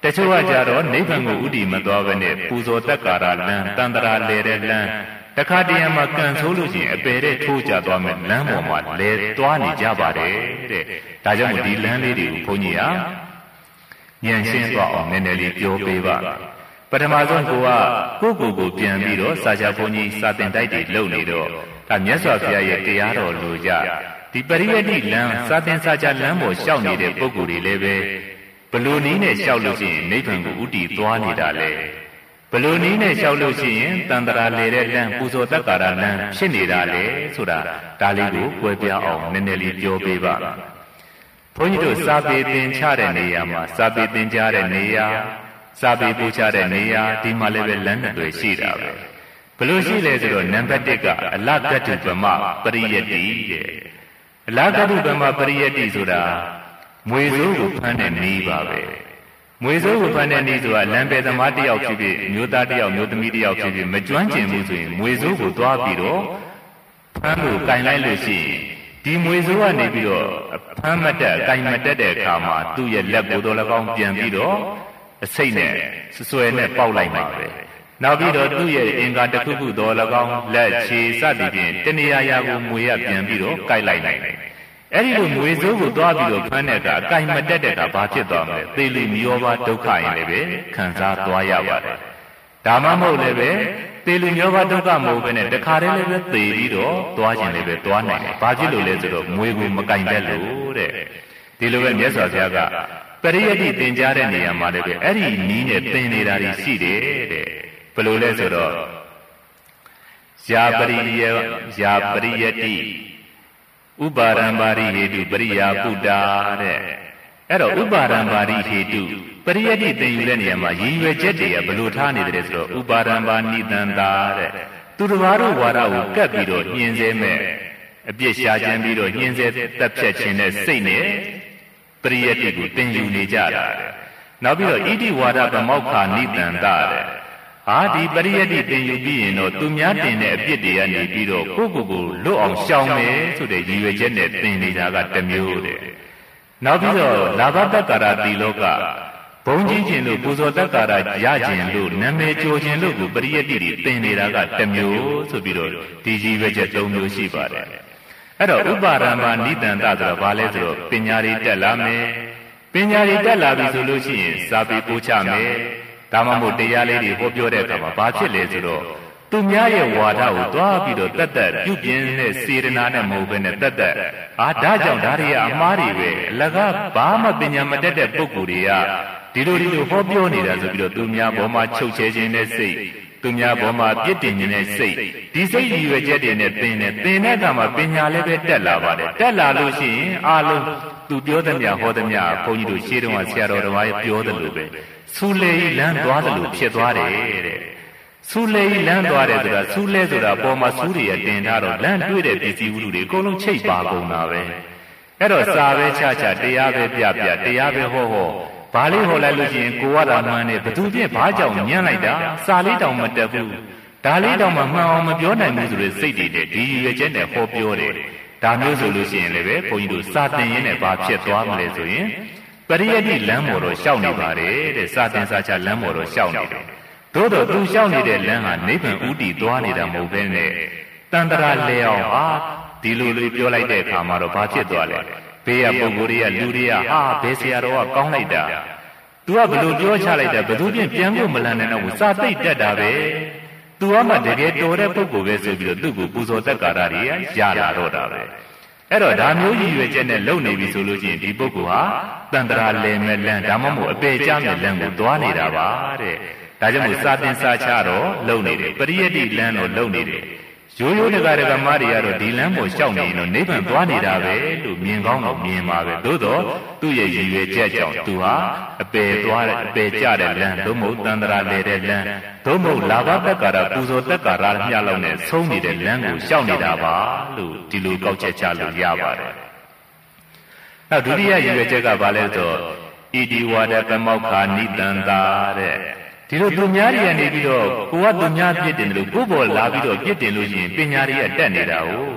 Speaker 1: တချို့ကကြတော့နိဗ္ဗာန်ကိုဥတည်မသွားဘဲနဲ့ပူဇော်တက်ကာရလမ်းတန်တရာလေတဲ့လမ်းတခါတည်းမှာကန်ဆိုးလို့ရှိရင်အပေတဲ့ထိုးကြသွားမယ်လမ်းပေါ်မှာလဲသွားနေကြပါတယ်တဲ့ဒါကြောင့်ဒီလမ်းလေးတွေကိုဘုန်းကြီးဟာဉာဏ်ရှင်းသွားအောင်နည်းနည်းလေးပြောပေးပါပထမဆုံးကိုကကိုကိုကိုပြန်ပြီးတော့စာချဘုန်းကြီးစာသင်တိုက်တွေလုပ်နေတော့ဒါမြတ်စွာဘုရားရဲ့တရားတော်လိုကြဒီပရိယတ္တိလမ်းစာသင်စာချလမ်းပေါ်လျှောက်နေတဲ့ပုဂ္ဂိုလ်တွေလည်းပဲဘလို့နည်းနဲ့လျှောက်လို့ရှိရင်နိဗ္ဗာန်ကိုဥတည်သွားနေတာလေဘလို့နည်းနဲ့လျှောက်လို့ရှိရင်တန်တရာလေတဲ့လမ်းပူဇော်တက်ကာရလမ်းဖြစ်နေတာလေဆိုတာဒါလေးကိုကွဲပြားအောင်နည်းနည်းလေးပြောပေးပါဘုန်းကြီးတို့စာပေသင်ချတဲ့နေရာမှာစာပေသင်ကြားတဲ့နေရာစာပေပူချတဲ့နေရာဒီမှာလည်းပဲလမ်းတွေရှိတာပဲဘလို့ရှိလဲဆိုတော့နံပါတ်တစ်ကအလကတ္တုပမပရိယတ္တိတဲ့အလကတ္တုပမပရိယတ္တိဆိုတာမွေစိုးကိုဖမ်းတဲ့နည်းပါပဲမွေစိုးကိုဖမ်းတဲ့နည်းဆိုတာလမ်းပဲသမားတယောက်ဖြစ်ဖြစ်မျိုးသားတယောက်မျိုးသမီးတယောက်ဖြစ်ဖြစ်မကျွမ်းကျင်ဘူးဆိုရင်မွေစိုးကိုသွားပြီးတော့ဖမ်းလို့ကင်လိုက်လို့ရှိရင်ဒီမွေစိုးကနေပြီးတော့ဖမ်းမတက်ကင်မတက်တဲ့အခါမှာသူ့ရဲ့လက်ကိုတော့၎င်းပြန်ပြီးတော့အစိတ်နဲ့ဆွဲနဲ့ပေါက်လိုက်မှာပဲနောက်ပြီးတော့သူ့ရဲ့အင်္ဂါတစ်ခုခုတော့၎င်းလက်ခြေစသည်ဖြင့်တဏှာရာကိုမွေရပြန်ပြီးတော့ကိုက်လိုက်နိုင်တယ်အဲ့ဒီလိုမွေစိုးကိုသွားပြီးတော့ဖမ်းတဲ့အခါအကင်မတက်တဲ့အခါဘာဖြစ်သွားမလဲသေလိမျောပါဒုက္ခရင်လည်းပဲခံစားသွားရပါတယ်ဒါမှမဟုတ်လည်းပဲသေလိမျောပါဒုက္ခမဟုတ်ဘဲနဲ့တခါတည်းလည်းပဲသေပြီးတော့သွားခြင်းလည်းပဲသွားနိုင်တယ်ဘာဖြစ်လို့လဲဆိုတော့မွေကိုမကင်တတ်လို့တဲ့ဒီလိုပဲမြတ်စွာဘုရားကပရိယတ္တိသင်ကြားတဲ့နေရာမှာလည်းပဲအဲ့ဒီနည်းနဲ့သင်နေတာတွေရှိတယ်တဲ့ဘယ်လိုလဲဆိုတော့ယာပရိယယာပရိယတ္တိဥပါရံပါရိဟေတုပရိယာပုတ္တာတဲ့အဲ့တော့ဥပါရံပါရိဟေတုပရိယတ္တိသင်ယူတဲ့နေရာမှာရည်ရွယ်ချက်တွေကဘယ်လိုထားနေတယ်ဆိုတော့ဥပါရံပါဏိတန္တာတဲ့သူတစ်ပါးတို့ဝါဒကိုကပ်ပြီးတော့ညှင်းဆဲမဲ့အပြစ်ရှာခြင်းပြီးတော့ညှင်းဆဲတက်ဖြတ်ခြင်းနဲ့စိတ်နဲ့ပရိယတ္တိကိုသင်ယူနေကြတာတဲ့နောက်ပြီးတော့ဣတိဝါဒဗမောက္ခဏိတန္တာတဲ့ဟာဒီပရိယတ္တိသင်ယူပြီးရင်တော့သူများတင်တဲ့အပြစ်တွေကနေပြီးတော့ကိုယ့်ကိုယ်ကိုလွတ်အောင်ရှောင်မယ်ဆိုတဲ့ရည်ရွယ်ချက်နဲ့သင်နေတာကတစ်မျိုးတဲ့နောက်ပြီးတော့လာဘတ္တကာရတိလောကဘုံကြီးခြင်းလို့ပူဇော်တက္ကာရရခြင်းလို့နာမည်ကျော်ခြင်းလို့ကိုပရိယတ္တိတွေသင်နေတာကတစ်မျိုးဆိုပြီးတော့ဒီရည်ရွယ်ချက်သုံးမျိုးရှိပါတယ်အဲ့တော့ဥပါရမဏိတန္တဆိုတာဘာလဲဆိုတော့ပညာတွေတက်လာမယ်ပညာတွေတက်လာပြီဆိုလို့ရှိရင်စာပေပို့ချမယ်ဒါမှမဟုတ်တရားလေးတွေဟောပြောတဲ့အခါမှာဘာဖြစ်လဲဆိုတော့သူများရဲ့ဝါဒကိုသွားပြီးတော့တက်တက်ပြုပြင်းတဲ့စေရနာနဲ့မဟုတ်ဘဲနဲ့တက်တက်အာဒါကြောင့်ဒါတွေကအမှားတွေပဲအလကားဘာမှပညာမတတ်တဲ့ပုဂ္ဂိုလ်တွေကဒီလိုဒီလိုဟောပြောနေတာဆိုပြီးတော့သူများဘောမှာချုပ်ချဲခြင်းနဲ့စိတ်သူများဘောမှာပြစ်တင်ခြင်းနဲ့စိတ်ဒီစိတ်ရည်ရွယ်ချက်တွေနဲ့သင်တယ်သင်တဲ့အခါမှာပညာလည်းပဲတက်လာပါတယ်တက်လာလို့ရှိရင်အားလုံးသူပြောသမျှဟောသမျှဘုန်းကြီးတို့ရှေးတုန်းကဆရာတော်တော်ရဲ့ပြောသလိုပဲဆူလေလန်းသွားသလိုဖြစ်သွားတယ်တဲ့ဆူလေလန်းသွားတယ်ဆိုတာဆူလဲဆိုတာပေါ်မှာဆူတွေရတင်ထားတော့လန်းတွေ့တဲ့ပစ္စည်းဝတ္ထုတွေအကုန်လုံးချိတ်ပါကုန်တာပဲအဲ့တော့စာပဲချချတရားပဲပြပြတရားပဲဟောဟောဘာလေးဟောလိုက်လို့ရှိရင်ကိုရတာမှန်းနေဘသူဖြင့်ဘာကြောင့်ညံ့လိုက်တာစာလေးတောင်မတက်ဘူးဒါလေးတောင်မှမှန်အောင်မပြောနိုင်ဘူးဆိုတဲ့စိတ်တွေနဲ့ဒီရွယ်ချက်နဲ့ဟောပြောတယ်ဒါမျိုးဆိုလို့ရှိရင်လည်းပဲဘုန်းကြီးတို့စာသင်ရင်းနဲ့ဘာဖြစ်သွားမလဲဆိုရင်ပရိယတ္တိလမ်းပေါ်တော့ရှောက်နေပါတယ်တဲ့စာသင်စာချလမ်းပေါ်တော့ရှောက်နေတယ်သို့တော့သူရှောက်နေတဲ့လမ်းဟာနိဗ္ဗာန်ဥတည်သွားနေတာမဟုတ်ဘဲနဲ့တန်တရာလေအောင်ဟာဒီလိုလိုပြောလိုက်တဲ့အခါမှာတော့ဘာဖြစ်သွားလဲဘေးကပုဂ္ဂိုလ်တွေကလူတွေကဟာဘယ်ဆရာတော်ကကောင်းလိုက်တာသူကဘလို့ပြောချလိုက်တာဘသူပြင်ပြန်ဖို့မလန်တဲ့တော့စာသိတတ်တာပဲသူကမှတကယ်တော်တဲ့ပုဂ္ဂိုလ်ပဲဆိုပြီးတော့သူ့ကိုပူဇော်တက်ကာရတွေရလာတော့တာပဲအဲ့တော့ဒါမျိုးရည်ရွယ်ချက်နဲ့လုံနေပြီဆိုလို့ရှိရင်ဒီပုဂ္ဂိုလ်ဟာတန်တရာလယ်မဲ့လမ်းဒါမှမဟုတ်အပေကျမဲ့လမ်းကိုသွားနေတာပါတဲ့ဒါကြောင့်မို့စာသင်စာချတော့လုံနေတယ်ပရိယတ္တိလမ်းတော့လုံနေတယ်ရိုးရိုးတကာတကမားတွေကတော့ဒီလမ်းပေါ်ရှောက်နေရင်တော့နိဗ္ဗာန်သွားနေတာပဲလို့မြင်ကောင်းတော့မြင်ပါပဲသို့တော့သူ့ရဲ့ရည်ရွယ်ချက်ကြောင့်သူဟာအပေသွားတဲ့အပေကျတဲ့လမ်းသို့မဟုတ်တန်တရာလေတဲ့လမ်းသို့မဟုတ်လာဘတက္ကာရပူဇော်တက္ကာရမျှလောက်နဲ့ဆုံးနေတဲ့လမ်းကိုရှောက်နေတာပါလို့ဒီလိုကောက်ချက်ချလို့ရပါတယ်နောက်ဒုတိယရည်ရွယ်ချက်ကဘာလဲဆိုတော့ဣတိဝါဒဗမောက္ခဏိတန္တာတဲ့ဒီလိုသူများတွေကနေပြီးတော့ကိုကသူများပြစ်တင်တယ်လို့ကိုယ်ပေါ်လာပြီးတော့ပြစ်တင်လို့ရှိရင်ပညာတွေကတက်နေတာဟုတ်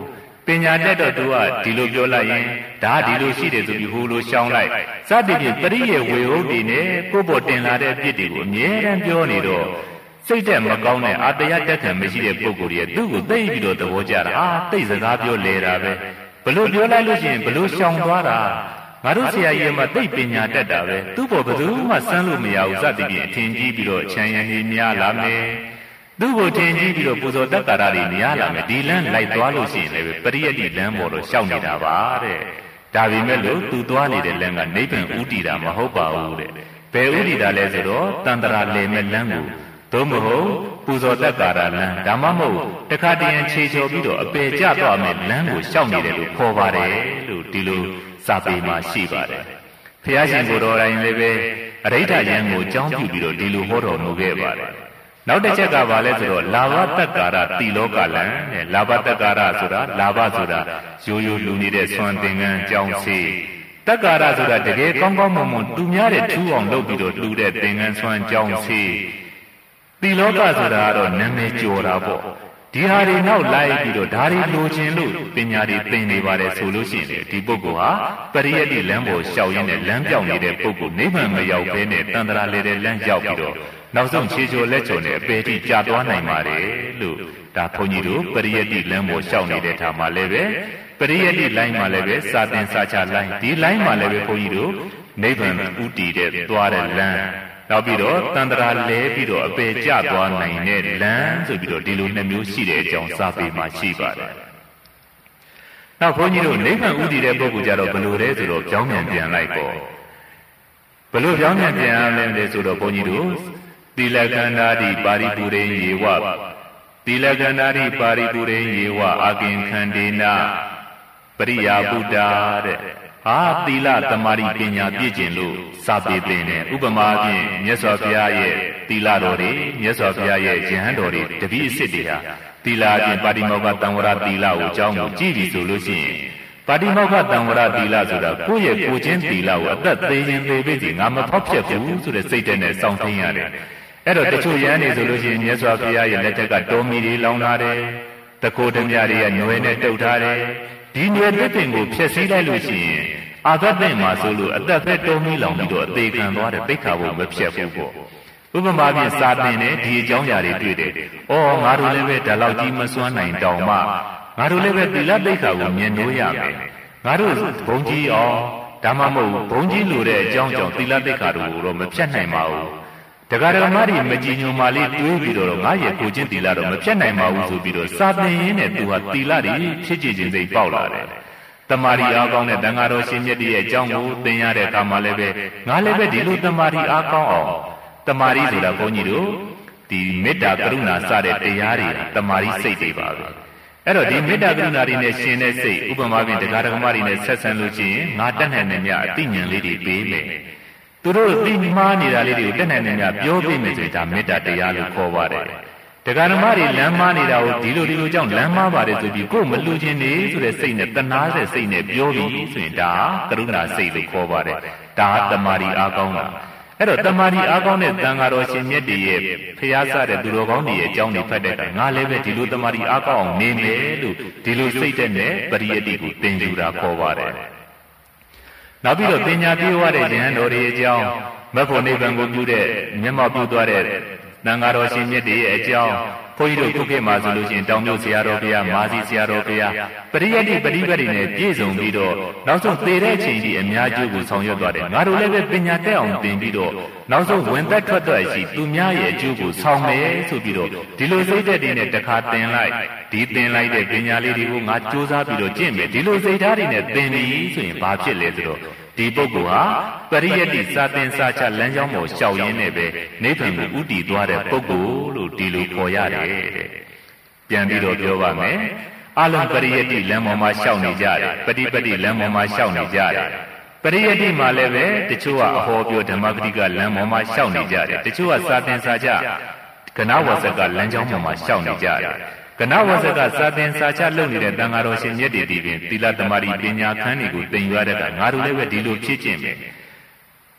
Speaker 1: ပညာတတ်တော့သူကဒီလိုပြောလိုက်ရင်ဒါဒီလိုရှိတယ်ဆိုပြီးဟိုလိုရှောင်းလိုက်စသည်ဖြင့်ပရိယေဝေဟုတ်တွေနဲ့ကိုယ့်ပေါ်တင်လာတဲ့အဖြစ်တွေကိုအမြဲတမ်းပြောနေတော့စိတ်တက်မကောင်းတဲ့အာတရားတက်ခံမရှိတဲ့ပုဂ္ဂိုလ်ရဲ့သူ့ကိုသိပြီးတော့သဘောကျတာအာသိစကားပြောလဲတာပဲဘလို့ပြောလိုက်လို့ရှိရင်ဘလို့ရှောင်သွားတာငါတို့ဆရာကြီးကသိပညာတတ်တာပဲသူ့ပေါ်ဘယ်သူမှစမ်းလို့မရဘူးစသည်ဖြင့်အထင်ကြီးပြီးတော့ချမ်းရံနေများလာမယ်သူ့ကိုထင်ကြီးပြီးတော့ပူဇော်တက္ကာရတွေများလာမယ်ဒီလမ်းလိုက်သွားလို့ရှိရင်လည်းပရိယတ္တိလမ်းပေါ်တော့ရှောက်နေတာပါတဲ့ဒါပေမဲ့လို့သူသွားနေတဲ့လမ်းကနိဗ္ဗာန်ဥတည်တာမဟုတ်ပါဘူးတဲ့ဘယ်ဥတည်တာလဲဆိုတော့တန်တရာလည်မဲ့လမ်းကိုသို့မဟုတ်ပူဇော်တက္ကာရလမ်းဒါမှမဟုတ်တခါတည်းခြေချော်ပြီးတော့အပေကျသွားမဲ့လမ်းကိုရှောက်နေတယ်လို့ခေါ်ပါတယ်လို့ဒီလိုစာပေမှာရှိပါတယ်ဘုရားရှင်ကိုယ်တော်တိုင်လည်းပဲအရိဋ္ဌယံကိုကြောင်းပြုပြီးတော့ဒီလိုဟောတော်မူခဲ့ပါတယ်နောက်တစ်ချက်ကဘာလဲဆိုတော့လာဘတက္ကာရတိလောကလံတဲ့လာဘတက္ကာရဆိုတာလာဘဆိုတာရိုးရိုးလူနေတဲ့ဆွမ်းသင်္ကန်းကြောင်းစီတက္ကာရဆိုတာတကယ်ကောင်းကောင်းမွန်မွန်တူများတဲ့ထူးအောင်လုပ်ပြီးတော့တူတဲ့သင်္ကန်းဆွမ်းကြောင်းစီတိလောကဆိုတာကတော့နာမည်ကျော်တာပေါ့ဒီဟာတွေနောက်လိုက်ပြီးတော့ဒါတွေလိုချင်လို့ပညာတွေသင်နေပါတယ်ဆိုလို့ရှိရင်ဒီပုဂ္ဂိုလ်ဟာပရိယတ္တိလမ်းပေါ်လျှောက်ရင်းနဲ့လမ်းပြောင်းနေတဲ့ပုဂ္ဂိုလ်နိဗ္ဗာန်မရောက်ဘဲနဲ့တန်တရာလေတဲ့လမ်းရောက်ပြီးတော့နောက်ဆုံးခြေချိုလက်ချိုနဲ့အပေတိကြာသွားနိုင်ပါတယ်လို့ဒါဘုန်းကြီးတို့ပရိယတ္တိလမ်းပေါ်လျှောက်နေတဲ့ထာမှာလည်းပဲပရိယတ္တိလိုင်းမှာလည်းပဲစာသင်စာချလိုင်းဒီလိုင်းမှာလည်းပဲဘုန်းကြီးတို့နိဗ္ဗာန်ဥတည်တဲ့သွားတဲ့လမ်းနောက်ပြီးတော့တန်တရာလဲပြီးတော့အပေကျသွားနိုင်တဲ့လမ်းဆိုပြီးတော့ဒီလိုနှစ်မျိုးရှိတဲ့အကြောင်းစာပေမှာရှိပါတယ်။နောက်ဘုန်းကြီးတို့နိဗ္ဗာန်ဥတည်တဲ့ပုဂ္ဂိုလ်ကြတော့ဘယ်လိုလဲဆိုတော့ကြောင်းပြန်ပြန်လိုက်ပေါ့ဘယ်လိုကြောင်းပြန်ပြန်ရလဲဆိုတော့ဘုန်းကြီးတို့သီလကန္တာတိပါရိပူရိယေဝသီလကန္တာတိပါရိပူရိယေဝအာကင်ခန္ဒေနပရိယာဗုဒ္ဓတဲ့ဟာသီလသမာဓိပညာပြည့်ကျင်လို့စာပေသင်တယ်ဥပမာဖြင့်မြတ်စွာဘုရားရဲ့သီလတော်တွေမြတ်စွာဘုရားရဲ့ယဟန်တော်တွေတပည့်အစ်စ်တွေဟာသီလအပြင်ပါတိမောက္ခတံဝရသီလကိုအကြောင်းကိုကြည့်ပြီဆိုလို့ရှိရင်ပါတိမောက္ခတံဝရသီလဆိုတာကိုယ့်ရဲ့ကိုယ်ချင်းသီလကိုအသက်သေးခြင်းသေးပြီစီငါမဖောက်ဖျက်ဘူးဆိုတဲ့စိတ်နဲ့စောင့်သိမ်းရတယ်အဲ့တော့တချို့ရဟန်းတွေဆိုလို့ရှိရင်မြတ်စွာဘုရားရဲ့လက်ထက်ကတော်မီတွေလောင်းထားတယ်တခိုးဓမြတွေကညွယ်နဲ့တုပ်ထားတယ်ဒီညွယ်တစ်ပင်ကိုဖျက်ဆီးလိုက်လို့ရှိရင်အာဂတ်တဲ့မှာဆိုလို့အသက်ပဲတော်မီလောင်ပြီးတော့အသေးခံသွားတဲ့သိက္ခာဘုံမဖြတ်ဘူးပေါ့ဥပမာဖြင့်စာသင်တယ်ဒီအကြောင်းအရာတွေတွေ့တယ်။အော်ငါတို့လည်းပဲဒါလောက်ကြီးမစွမ်းနိုင်တောင်မှငါတို့လည်းပဲသီလသိက္ခာကိုမြင်လို့ရမယ်။ငါတို့ဘုံကြီးအောင်ဒါမှမဟုတ်ဘုံကြီးလိုတဲ့အကြောင်းကြောင့်သီလသိက္ခာတို့ကိုတော့မဖြတ်နိုင်ပါဘူး။တရားဓမ္မတွေမကြည်ညိုမှလေးတွေးပြီးတော့ငါရဲ့ကိုချင်းသီလတော့မဖြတ်နိုင်ပါဘူးဆိုပြီးတော့စာသင်ရင်းနဲ့သူဟာသီလတွေဖြစ်ကြခြင်းစိတ်ပေါက်လာတယ်။တမာရီအားကောင်းတဲ့တန်ဃာတော်ရှင်မြတ်ရဲ့အကြောင်းကိုသင်ရတဲ့အခါမှာလည်းပဲငါလည်းပဲဒီလိုတမာရီအားကောင်းအောင်တမာရီဆိုတာဘုန်းကြီးတို့ဒီမေတ္တာကရုဏာစတဲ့တရားတွေတမာရီစိတ်တွေပါပဲအဲ့တော့ဒီမေတ္တာကရုဏာတွေနဲ့ရှင်တဲ့စိတ်ဥပမာဖြင့်တရားဓမ္မတွေနဲ့ဆက်ဆံလို့ရှိရင်ငါတတ်နိုင်တဲ့မြတ်အသိဉာဏ်လေးတွေပေးမယ်သူတို့သိမှားနေတာလေးတွေကိုတတ်နိုင်တဲ့မြတ်ပြောပေးမယ်ဆိုရင်ဒါမေတ္တာတရားလို့ခေါ်ပါတယ်တရားဓမ္မတွေလမ်းမားနေတာကိုဒီလိုဒီလိုကြောင့်လမ်းမားပါတယ်ဆိုပြီးကိုယ်မလူချင်းနေဆိုတဲ့စိတ်နဲ့တနာတဲ့စိတ်နဲ့ပြောပြီးဆိုရင်ဒါကရုဏာစိတ်လို့ခေါ်ပါတယ်ဒါတမာရီအားကောင်းတာအဲ့တော့တမာရီအားကောင်းတဲ့တန်ဃာတော်ရှင်မြတ်တွေရဲ့ဖျားစတဲ့သူတော်ကောင်းတွေရဲ့အကြောင်းတွေဖတ်တဲ့အခါငါလည်းပဲဒီလိုတမာရီအားကောင်းအောင်နေမယ်လို့ဒီလိုစိတ်တဲ့နဲ့ပရိယတ္တိကိုသင်ယူတာခေါ်ပါတယ်နောက်ပြီးတော့ပညာပြေဝတဲ့ဉာဏ်တော်တွေအကြောင်းမဖို့နိဗ္ဗာန်ကိုပြုတဲ့မျက်မှောက်ပြုသွားတဲ့တန်ဃာတော်ရှင်မြတ်တွေရဲ့အကြောင်းဘုန်းကြီးတို့ခုခေတ်မှာဆိုလို့ရှိရင်တောင်မြို့ဆရာတော်ဘုရားမာစီဆရာတော်ဘုရားပရိယတ္တိပရိပတ်တွေနဲ့ပြည့်စုံပြီးတော့နောက်ဆုံးသေတဲ့အချိန်ကြီးအများကျိုးကိုဆောင်ရွက်သွားတယ်ငါတို့လည်းပဲပညာတက်အောင်သင်ပြီးတော့နောက်ဆုံးဝင်သက်ထွက်သွားရှိသူများရဲ့အကျိုးကိုဆောင်မယ်ဆိုပြီးတော့ဒီလိုစိတ်သက်တွေနဲ့တခါသင်လိုက်ဒီသင်လိုက်တဲ့ပညာလေးတွေကိုငါစူးစမ်းပြီးတော့ကျင့်မယ်ဒီလိုစိတ်ဓာတ်တွေနဲ့သင်ပြီးဆိုရင်ဘာဖြစ်လဲဆိုတော့ဒီပုဂ္ဂိုလ်ဟာပရိယတ္တိစာသင်စာချလမ်းကြောင်းပေါ်လျှောက်ရင်းနဲ့ပဲနိဗ္ဗာန်ကိုဥတည်သွားတဲ့ပုဂ္ဂိုလ်လို့ဒီလိုခေါ်ရတယ်တဲ့ပြန်ပြီးတော့ပြောပါမယ်အလုံးပရိယတ္တိလမ်းပေါ်မှာလျှောက်နေကြတယ်ပฏิပတ္တိလမ်းပေါ်မှာလျှောက်နေကြတယ်ပရိယတ္တိမှာလည်းပဲတချို့ကအဟောပြောဓမ္မဂတိကလမ်းပေါ်မှာလျှောက်နေကြတယ်တချို့ကစာသင်စာချကဏဝဆကလမ်းကြောင်းပေါ်မှာလျှောက်နေကြတယ်ကဏဝဆကစာသင်စာချလုပ်နေတဲ့တန်ဃာတော်ရှင်မြတ်တွေဒီပင်သီလသမารိပညာခန်းတွေကိုသင်ယူရတဲ့ကငါတို့လည်းပဲဒီလိုဖြစ်ကျင့်မယ်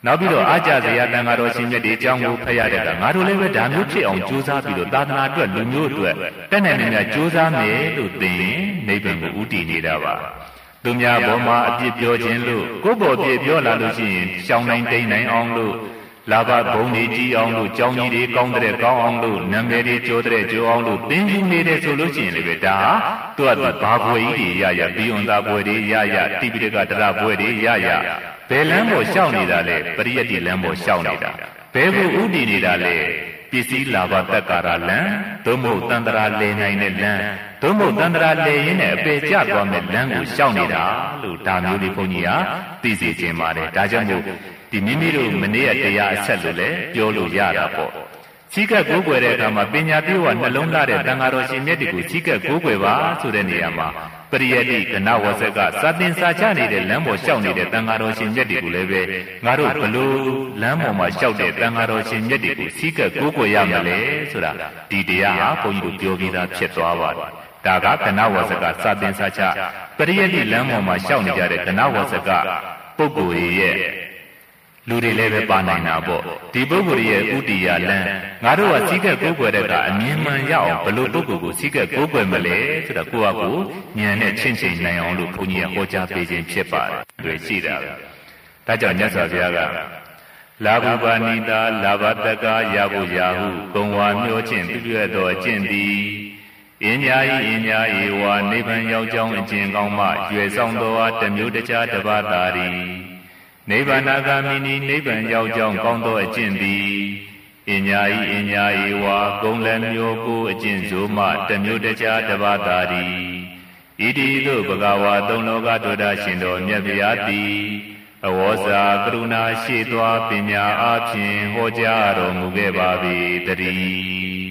Speaker 1: နောက်ပြီးတော့အာကြစရာတန်ဃာတော်ရှင်မြတ်တွေအကြောင်းကိုဖတ်ရတဲ့အခါငါတို့လည်းပဲဒါမျိုးဖြစ်အောင်ကြိုးစားပြီးတော့သာသနာအတွက်လူမျိုးအတွက်တက်နိုင်နေများကြိုးစားမယ်လို့သိရင်နိဗ္ဗာန်ကိုဥတည်နေတာပါသူများဘောမှာအပြစ်ပြောခြင်းလို့ကိုယ့်ဘောအပြစ်ပြောလာလို့ရှိရင်ရှောင်းနိုင်တိန်နိုင်အောင်လို့လာဘဘုံတွေကြီးအောင်လို့ကြောင်းကြီးတွေကောင်းတဲ့ကောင်းအောင်လို့နာမည်တွေကျိုးတဲ့ကျိုးအောင်လို့သင်ယူနေတယ်ဆိုလို့ရှိရင်လည်းဒါသူ့အတူဘာဘွေကြီးတွေရရဘီယွန်သားဘွေတွေရရတိပိဋကတရဘွေတွေရရဘယ်လမ်းပေါ်ရှောက်နေတာလဲပရိယတ္တိလမ်းပေါ်ရှောက်နေတာဘယ်ကိုဥတည်နေတာလဲပစ္စည်းလာဘတက်ကာရလမ်းသို့မဟုတ်တန်တရာလေနိုင်တဲ့လမ်းသို့မဟုတ်တန်တရာလေရင်းနဲ့အပေကျသွားမဲ့လမ်းကိုရှောက်နေတာလို့ဒါမျိုးလေးဘုန်းကြီးဟာသိစေခြင်းပါတယ်ဒါကြောင့်မို့ဒီမိမိတို့မနေ့ကတရားအဆက်လို့လည်းပြောလို့ရတာပေါ့စီကပ်ကိုးကွယ်တဲ့အခါမှာပညာပြေဝနှလုံးသားတဲ့တန်ဃာတော်ရှင်မြတ်တွေကိုစီကပ်ကိုးကွယ်ပါဆိုတဲ့နေရာမှာပရိယတ္တိကနဝဇကစာသင်စာချနေတဲ့လမ်းပေါ်လျှောက်နေတဲ့တန်ဃာတော်ရှင်မြတ်တွေကိုလည်းပဲငါတို့ဘလို့လမ်းပေါ်မှာလျှောက်တဲ့တန်ဃာတော်ရှင်မြတ်တွေကိုစီကပ်ကိုးကွယ်ရမလဲဆိုတာဒီတရားဟာဘုန်းကြီးတို့ပြောပြီးသားဖြစ်သွားပါတယ်ဒါကကနဝဇကစာသင်စာချပရိယတ္တိလမ်းပေါ်မှာလျှောက်နေကြတဲ့ကနဝဇကပုဂ္ဂိုလ်ရဲ့လူတွေလည်းပဲပါနိုင်တာပေါ့ဒီပုဂ္ဂိုလ်ရဲ့ဥတီယလမ်းငါတို့ကစီးကပ်ကိုးကွယ်တဲ့ကအမြင်မှန်ရအောင်ဘလို့ပုဂ္ဂိုလ်ကိုစီးကပ်ကိုးကွယ်မလဲဆိုတော့ကိုယ့်အကိုဉာဏ်နဲ့ချင်းချင်းနိုင်အောင်လို့ဘုန်းကြီးကဟောကြားပေးခြင်းဖြစ်ပါတယ်တွေ့ရှိတာဒါကြောင့်မြတ်စွာဘုရားကလာဘုပါဏိတာလာဘတက္ကရဖို့ရာဟုဘုံဝါမျောခြင်းပြုရသောအကျင့်သည်အင်းညာဤအင်းညာဤဝါနိဗ္ဗာန်ရောက်ကြောင်းအကျင့်ကောင်းမှရွယ်ဆောင်သောတမျိုးတခြားတစ်ပါးသာရီနိဗ္ဗာန်ဂါမိနီနိဗ္ဗာန်ရောက်ကြောင်းကောင်းသောအကျင့်သည်အင်ညာဤအင်ညာဤဝါဂုံလည်းမျိုးကိုအကျင့်ဆိုမှတမျိုးတခြားတစ်ပါးသာသည်ဣတိသို့ဘဂဝါသုံးလောကဒုဒ္ဒရှင်တော်မြတ်ဗျာသည်အဝေါစာကရုဏာရှိသွားပညာအားဖြင့်ဟောကြားတော်မူခဲ့ပါ၏တည်း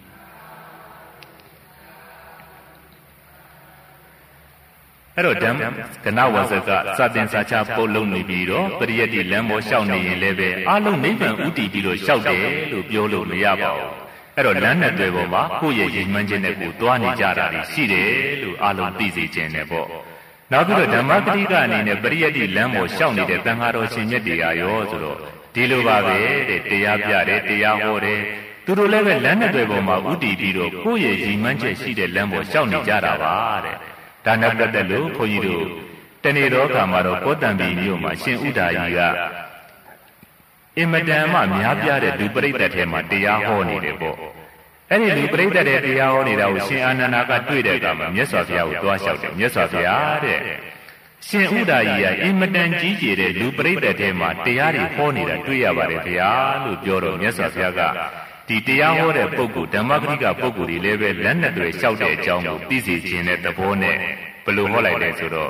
Speaker 1: အဲ့တော့ဓမ္မကနဝဇကစတင်စာချပုတ်လုံးနေပြီးတော့ပရိယတ္တိလမ်းပေါ်လျှောက်နေရင်လည်းပဲအလုံးနိဗ္ဗာန်ဥတည်ပြီးတော့လျှောက်တယ်လို့ပြောလို့မရပါဘူးအဲ့တော့လမ်းနဲ့တွေပေါ်မှာကိုယ့်ရဲ့ရည်မှန်းခြင်းနဲ့ကိုသွားနေကြတာရှိတယ်လို့အလုံးသိစေခြင်းနဲ့ပေါ့နောက်ပြီးတော့ဓမ္မပဋိကအနေနဲ့ပရိယတ္တိလမ်းပေါ်လျှောက်နေတဲ့တန်ဃာတော်ရှင်မြတ်တရားရောဆိုတော့ဒီလိုပါပဲတဲ့တရားပြတယ်တရားဟောတယ်သူတို့လည်းပဲလမ်းနဲ့တွေပေါ်မှာဥတည်ပြီးတော့ကိုယ့်ရဲ့ရည်မှန်းချက်ရှိတဲ့လမ်းပေါ်လျှောက်နေကြတာပါတဲ့ဒါနဲ့ပတ်သက်လို့ဘုန်းကြီးတို့တနေ့တော့ကမှာတော့ကောတံပီမြို့မှာရှင်ဥဒ္ဒါကြီးကအင်မတန်မှများပြားတဲ့လူပရိသတ်ထဲမှာတရားဟောနေတယ်ပေါ့အဲ့ဒီလူပရိသတ်တဲ့တရားဟောနေတာကိုရှင်အာနန္ဒာကတွေ့တဲ့အခါမှာမြတ်စွာဘုရားကိုတွားလျှောက်တယ်မြတ်စွာဘုရားတဲ့ရှင်ဥဒ္ဒါကြီးကအင်မတန်ကြီးကျယ်တဲ့လူပရိသတ်ထဲမှာတရားတွေဟောနေတာတွေ့ရပါတယ်ဘုရားလို့ပြောတော့မြတ်စွာဘုရားကဒီတရားဟောတဲ့ပုဂ္ဂိုလ်ဓမ္မဂရိကပုဂ္ဂိုလ်တွေလည်းပဲလက်နဲ့တွေလျှောက်တဲ့အကြောင်းကိုသိစေခြင်းတဲ့သဘောနဲ့ဘယ်လိုဟောလိုက်လဲဆိုတော့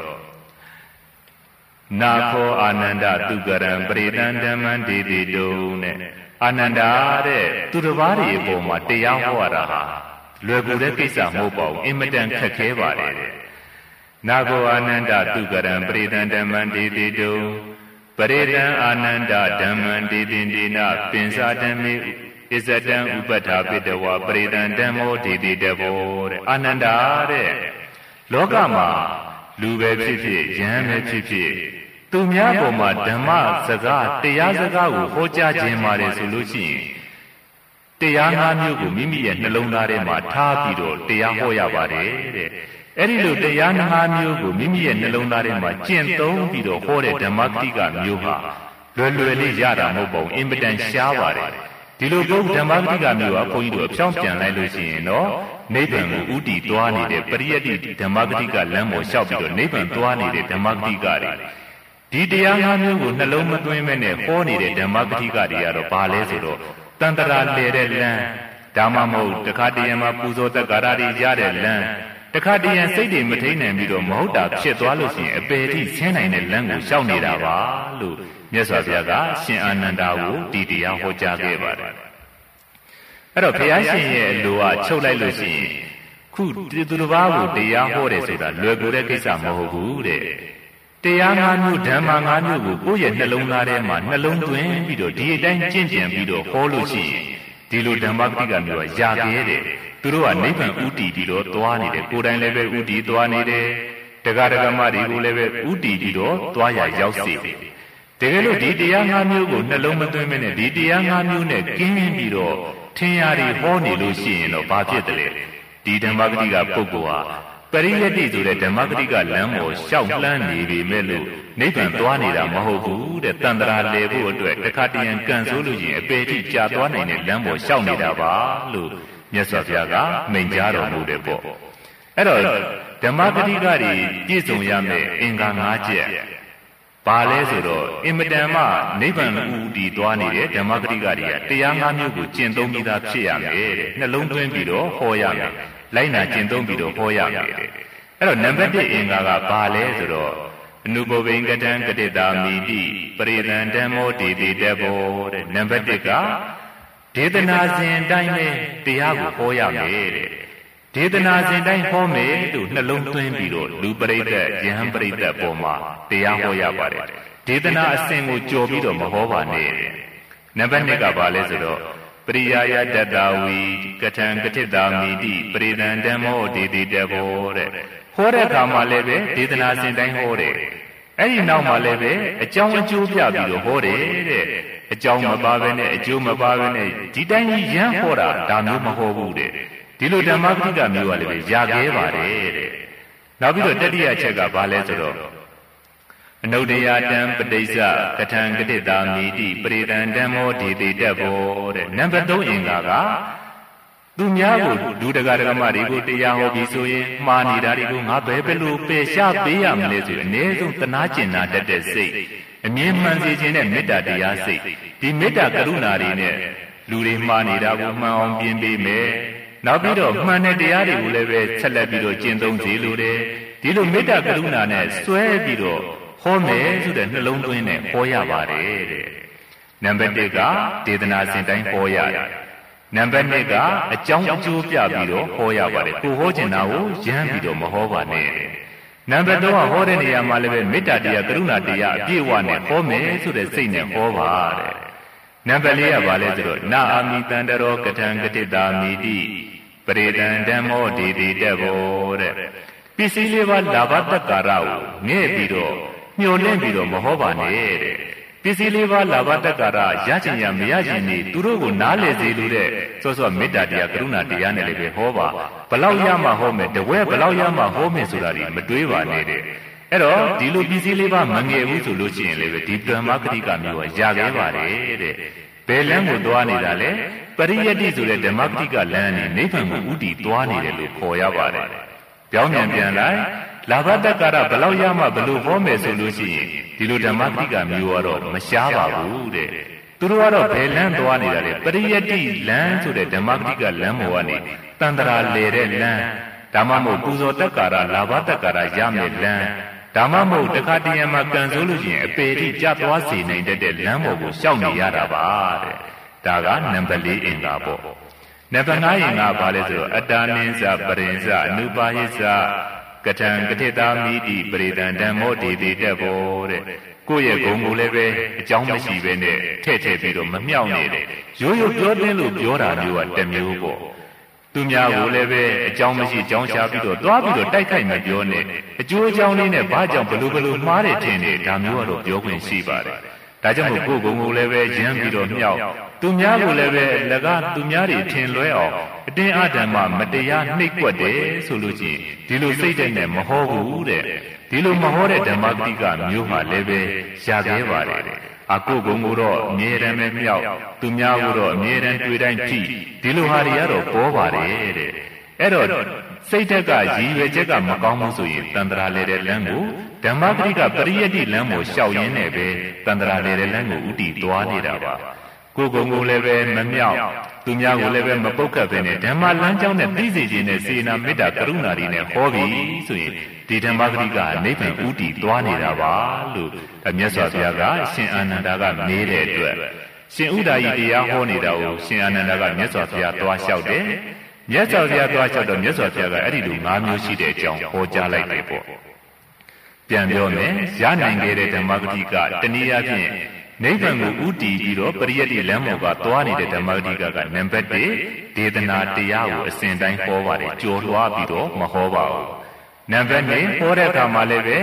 Speaker 1: နာခောအာနန္ဒသူကရံပရိတံဓမ္မံဒေတိတုံနဲ့အာနန္ဒာတဲ့သူတစ်ပါးတွေအပေါ်မှာတရားဟောရတာဟာလွယ်ကူတဲ့ကိစ္စမဟုတ်ပါဘူးအင်မတန်ခက်ခဲပါတယ်တဲ့နာခောအာနန္ဒသူကရံပရိတံဓမ္မံဒေတိတုံပရိတံအာနန္ဒဓမ္မံဒေတိတေနပင်စာဓမ္မေဣဇတံဥပဋ္ဌာပိတဝါပရိတံဓမ္မောဒေတိတဘောတဲ့အာနန္ဒာတဲ့လောကမှာလူပဲဖြစ်ဖြစ်ယဟန်ပဲဖြစ်ဖြစ်သူများပေါ်မှာဓမ္မစကားတရားစကားကိုဟောကြားခြင်းပါတယ်ဆိုလို့ရှိရင်တရား၅မျိုးကိုမိမိရဲ့နှလုံးသားထဲမှာထားပြီးတော့တရားဟောရပါတယ်တဲ့အဲ့ဒီလိုတရား၅မျိုးကိုမိမိရဲ့နှလုံးသားထဲမှာကျင့်သုံးပြီးတော့ဟောတဲ့ဓမ္မဂတိကမျိုးဟာလွယ်လွယ်လေးရတာမဟုတ်ပါဘူးအင်မတန်ရှားပါတယ်ဒီလိုပုဂ္ဂဓမ္မဂတိကမျိုးကဘုန်းကြီးတို့အဖြောင်းပြန်လိုက်လို့ရှိရင်တော့နိဗ္ဗာန်ကိုဥတည်သွားနေတဲ့ပရိယတ္တိဓမ္မဂတိကလမ်းပေါ်လျှောက်ပြီးတော့နိဗ္ဗာန်သွားနေတဲ့ဓမ္မဂတိကတွေဒီတရား၅မျိုးကိုနှလုံးမသွင်းမဲ့နဲ့ဟောနေတဲ့ဓမ္မဂတိကတွေကတော့ဘာလဲဆိုတော့တန်တရာလေတဲ့လမ်းဒါမှမဟုတ်တခါတရံမှာပူဇော်သက်ကာရတွေရတဲ့လမ်းတခါတရံစိတ်တွေမထိန်နိုင်ပြီးတော့မဟုတ်တာဖြစ်သွားလို့ရှိရင်အပေတိဆင်းနိုင်တဲ့လမ်းကိုလျှောက်နေတာပါလို့မြတ်စွာဘုရားကရှင်အာနန္ဒာကိုဒီတရားဟောကြားခဲ့ပါတယ်အဲ့တော့ဘုရားရှင်ရဲ့အလိုအချုပ်လိုက်လို့ရှိရင်ခုသူတစ်ပါးကိုတရားဟောတယ်ဆိုတာလွယ်ကူတဲ့ကိစ္စမဟုတ်ဘူးတဲ့တရား၅မျိုးဓမ္မ၅မျိုးကိုကိုယ့်ရဲ့နှလုံးသားထဲမှာနှလုံးသွင်းပြီးတော့ဒီအတိုင်းကျင့်ကြံပြီးတော့ဟောလို့ရှိရင်ဒီလိုဓမ္မဂတိကမျိုးကရာခဲတယ်သူတို့ကနိဗ္ဗာန်ဥတည်ပြီးတော့သွားနေတယ်ကိုယ်တိုင်လည်းပဲဥတည်သွားနေတယ်တရားဓမ္မတွေကိုလည်းပဲဥတည်ပြီးတော့သွားရရောက်စေတယ်တကယ်လို့ဒီတရား၅မျိုးကိုနှလုံးမသွင်းမနဲ့ဒီတရား၅မျိုးနဲ့ကင်းပြီးတော့ထင်ရည်ဟောနေလို့ရှိရင်တော့ဘာဖြစ်တယ်လဲဒီဓမ္မဂတိကပုဂ္ဂိုလ်ဟာပရိယတ္တိဆိုတဲ့ဓမ္မဂတိကလမ်းပေါ်ရှောက်လှမ်းနေပြီမဲ့လို့နိဗ္ဗာန်သွားနေတာမဟုတ်ဘူးတဲ့တန်ត្រာလေဖို့အတွက်တခါတရံကံဆိုးလို့ရှိရင်အပေတိကြာသွားနိုင်တဲ့လမ်းပေါ်ရှောက်နေတာပါလို့မြတ်စွာဘုရားကမိန့်ကြားတော်မူတယ်ပေါ့အဲ့တော့ဓမ္မဂတိကတွေပြည့်စုံရမယ်အင်္ဂါ၅ချက်ဘာလဲဆိုတော့အင်မတန်မှနိဗ္ဗာန်ကိုဥတီသွားနေတဲ့ဓမ္မဂတိကတွေကတရား၅မျိုးကိုကျင့်သုံးပြီးသားဖြစ်ရမယ်တဲ့နှလုံးသွင်းပြီးတော့ဟောရမယ်လိုက်နာကျင့်သုံးပြီးတော့ဟောရမယ်တဲ့အဲ့တော့နံပါတ်၁အင်္ဂါကဘာလဲဆိုတော့အနုဘောဘိင်္ဂတံကတိတာမိတိပရိသံဓမ္မောဒေတိတဘောတဲ့နံပါတ်၁ကဒေသနာစဉ်တိုင်းပဲတရားကိုဟောရမယ်တဲ့ဒေသနာစဉ်တိုင်းဟောမယ်လို့နှလုံးသွင်းပြီးတော့လူပရိသတ်ယဟန်ပရိသတ်ပေါ်မှာတရားဟောရပါတယ်ဒေသနာအစဉ်ကိုကြော်ပြီးတော့မဟောပါနဲ့နံပါတ်၂ကဘာလဲဆိုတော့ပရိယာယတတဝီကထံကတိတာမိတိပရိသံဓမ္မောဒေတိတဘောတဲ့ဟောတဲ့အခါမှာလည်းပဲဒေသနာစဉ်တိုင်းဟောတယ်အဲ့ဒီနောက်မှာလည်းပဲအကြောင်းအကျိုးပြပြီးတော့ဟောတယ်တဲ့အကြောင်းမပါဘဲနဲ့အကျိုးမပါဘဲနဲ့ဒီတိုင်းကြီးရမ်းဟောတာဒါမျိုးမဟောဘူးတဲ့ဒီလိုဓမ္မဂတိကမျိုးကလည်းပဲရာခဲပါတယ်တဲ့နောက်ပြီးတော့တတိယချက်ကဘာလဲဆိုတော့အနုတ္တယတံပဋိစ္စကထံကတိတာမိတိပရိသံဓမ္မောဒေတိတဘောတဲ့နံပါတ်၃အင်္ဂါကသူများကိုလူတကာဓမ္မတွေကိုတရားဟောပြီးဆိုရင်မှားနေတာတွေကိုငါဘယ်ဘယ်လိုပယ်ရှားပေးရမလဲဆိုရင်အနည်းဆုံးသနာကျင်နာတတ်တဲ့စိတ်အမြင်မှန်စေခြင်းနဲ့မေတ္တာတရားစိတ်ဒီမေတ္တာကရုဏာတွေနဲ့လူတွေမှားနေတာကိုမှန်အောင်ပြင်ပေးမယ်နောက်ပြီးတော့မှန်တဲ့တရားတွေကိုလည်းပဲဆက်လက်ပြီးတော့ကျင့်သုံးစေလိုတယ်ဒီလိုမေတ္တာကရုဏာနဲ့စွဲပြီးတော့ဟောမယ်ဆိုတဲ့နှလုံးသွင်းနဲ့ဟောရပါတယ်တဲ့နံပါတ်၁ကဒေသနာစဉ်တိုင်းဟောရတယ်နံပါတ်၂ကအကြောင်းအကျိုးပြပြီးတော့ဟောရပါတယ်ကိုဟောချင်တာကိုရမ်းပြီးတော့မဟောပါနဲ့နံပါတ်၃ကဟောတဲ့နေရာမှာလည်းပဲမေတ္တာတရားကရုဏာတရားအပြည့်အဝနဲ့ဟောမယ်ဆိုတဲ့စိတ်နဲ့ဟောပါတဲ့နံပါတ်၄ကဘာလဲဆိုတော့နာအာမိတန္တရောကထံကတိတာမိတိပရိသံဓမ္မောဒေတိတဘောတဲ့ပစ္စည်းလေးပါးလာဘတ္တကာရကိုငဲ့ပြီးတော့ညှို့လင့်ပြီးတော့မဟောပါနဲ့တဲ့ပစ္စည်းလေးပါးလာဘတ္တကာရရချင်ရမရချင်နေသူတို့ကိုနားလည်စေလိုတဲ့စောစောမေတ္တာတရားကရုဏာတရားနဲ့လည်းပဲဟောပါဘလောက်ရမှဟောမယ်တဝဲဘလောက်ရမှဟောမယ်ဆိုတာဒီမတွေးပါနဲ့တဲ့အဲ့တော့ဒီလိုပစ္စည်းလေးပါးမငယ်ဘူးဆိုလို့ရှိရင်လည်းပဲဒီဓမ္မဂတိကမျိုးကရခဲ့ပါတယ်တဲ့ဘယ်လမ်းကိုသွားနေတာလဲပရိယတ္တိဆိုတဲ့ဓမ္မဂတိကလမ်းနဲ့နိဗ္ဗာန်ကိုဥတီသွားနေတယ်လို့ခေါ်ရပါတယ်ပြောင်းပြန်ပြန်လိုက်လာဘတ္တကာရဘလောက်ရမှဘလို့ဟောမယ်ဆိုလို့ရှိရင်ဒီလိုဓမ္မဂတိကမျိုးကတော့မရှားပါဘူးတဲ့သူတို့ကတော့ဘယ်လမ်းသွားနေတာလဲပရိယတ္တိလမ်းဆိုတဲ့ဓမ္မဂတိကလမ်းပေါ်ကနေတန်ត្រာလေတဲ့လမ်းဒါမှမဟုတ်ပူဇော်တက္ကာရလာဘတ္တကာရရမယ်လမ်းဒါမှမဟုတ်တခါတရံမှာကံဆိုးလို့ရှိရင်အပေတိကြသွားစေနိုင်တဲ့လမ်းပေါ်ကိုရှောက်နေရတာပါတဲ့ဒါကနံပါတ်၄အင်္ဂါပေါ့နံပါတ်၅အင်္ဂါဘာလဲဆိုတော့အတာနိစ္စပရိစ္ဆအနုပါယစ္စကထံကတိတာမိတိပရိသံဓမ္မောဒေတိတဘောတဲ့ကိုယ့်ရဲ့ဂုဏ်ကိုလည်းပဲအကြောင်းမရှိပဲနဲ့ထဲ့ထဲ့ပြီးတော့မမြောက်နေတယ်ရိုးရိုးပြောသင်းလို့ပြောတာမျိုးကတစ်မျိုးပေါ့သူများကိုလည်းပဲအကြောင်းမရှိကြောင်းရှာပြီးတော့သွားပြီးတော့တိုက်ခိုက်မပြောနဲ့အကျိုးအကြောင်းလေးနဲ့ဘာကြောင့်ဘလို့ဘလို့မှားတယ်ထင်တယ်ဒါမျိုးကတော့ပြောခွင့်ရှိပါတယ်ဒါကြောင့်မို့ကိုယ်ကုံကိုလည်းပဲရမ်းပြီးတော့မြောက်သူများကိုလည်းပဲလကသူများတွေထင်လွဲအောင်အတင်းအဓမ္မမတရားနှိပ်ကွက်တယ်ဆိုလို့ချင်းဒီလိုစိတ်တဲ့နဲ့မဟောဘူးတဲ့ဒီလိုမဟောတဲ့ဓမ္မဂတိကမျိုးဟာလည်းပဲရှားခဲ့ပါတယ်အကိုကုံကိုတော့အမြဲတမ်းပဲမြောက်သူများကိုတော့အမြဲတမ်းတွေ့တိုင်းထိဒီလိုဟာတွေကတော့ပေါ်ပါတယ်တဲ့အဲ့တော့စိတ်ဓာတ်ကရည်ရွယ်ချက်ကမကောင်းဘူးဆိုရင်တန်ត្រာလေတဲ့လမ်းကိုဓမ္မဂတိကပရိယတ္တိလမ်းကိုရှောက်ရင်းနဲ့ပဲတန်ត្រာလေတဲ့လမ်းကိုဥတီသွားနေတာပါကိုယ်ကုံကိုလည်းပဲမမြောက်သူများကိုလည်းပဲမပုတ်ခတ်ပဲနဲ့ဓမ္မလမ်းကြောင်းနဲ့သိစေခြင်းနဲ့စေနာမေတ္တာကရုဏာတွေနဲ့ဟောပြီးဆိုရင်ဒီဓမ္မဂတိကနိဗ္ဗာန်ဥတီသွားနေတာပါလို့မြတ်စွာဘုရားကရှင်အာနန္ဒာကမေးတဲ့အတွက်ရှင်ဥဒ္ဒါယီတရားဟောနေတာကိုရှင်အာနန္ဒာကမြတ်စွာဘုရားသွားလျှောက်တယ်မြတ်စွာဘုရားသွားလျှောက်တော့မြတ်စွာဘုရားကအဲ့ဒီလို၅မျိုးရှိတဲ့အကြောင်းဟောကြားလိုက်တယ်ပေါ့ပြန်ပြောမယ်ရနိုင်ခဲ့တဲ့ဓမ္မဂတိကတနည်းအားဖြင့်နိဗ္ဗာန်ကိုဥတည်ပြီးတော့ပရိယတ္တိလမ်းပေါ်ကသွားနေတဲ့ဓမ္မဂတိကကနံပါတ်၁ဒေသနာတရားကိုအစဉ်တိုင်းဟောပါတယ်ကြော်လွှားပြီးတော့မဟောပါဘူးနံပါတ်၂ဟောတဲ့အခါမှာလည်းပဲ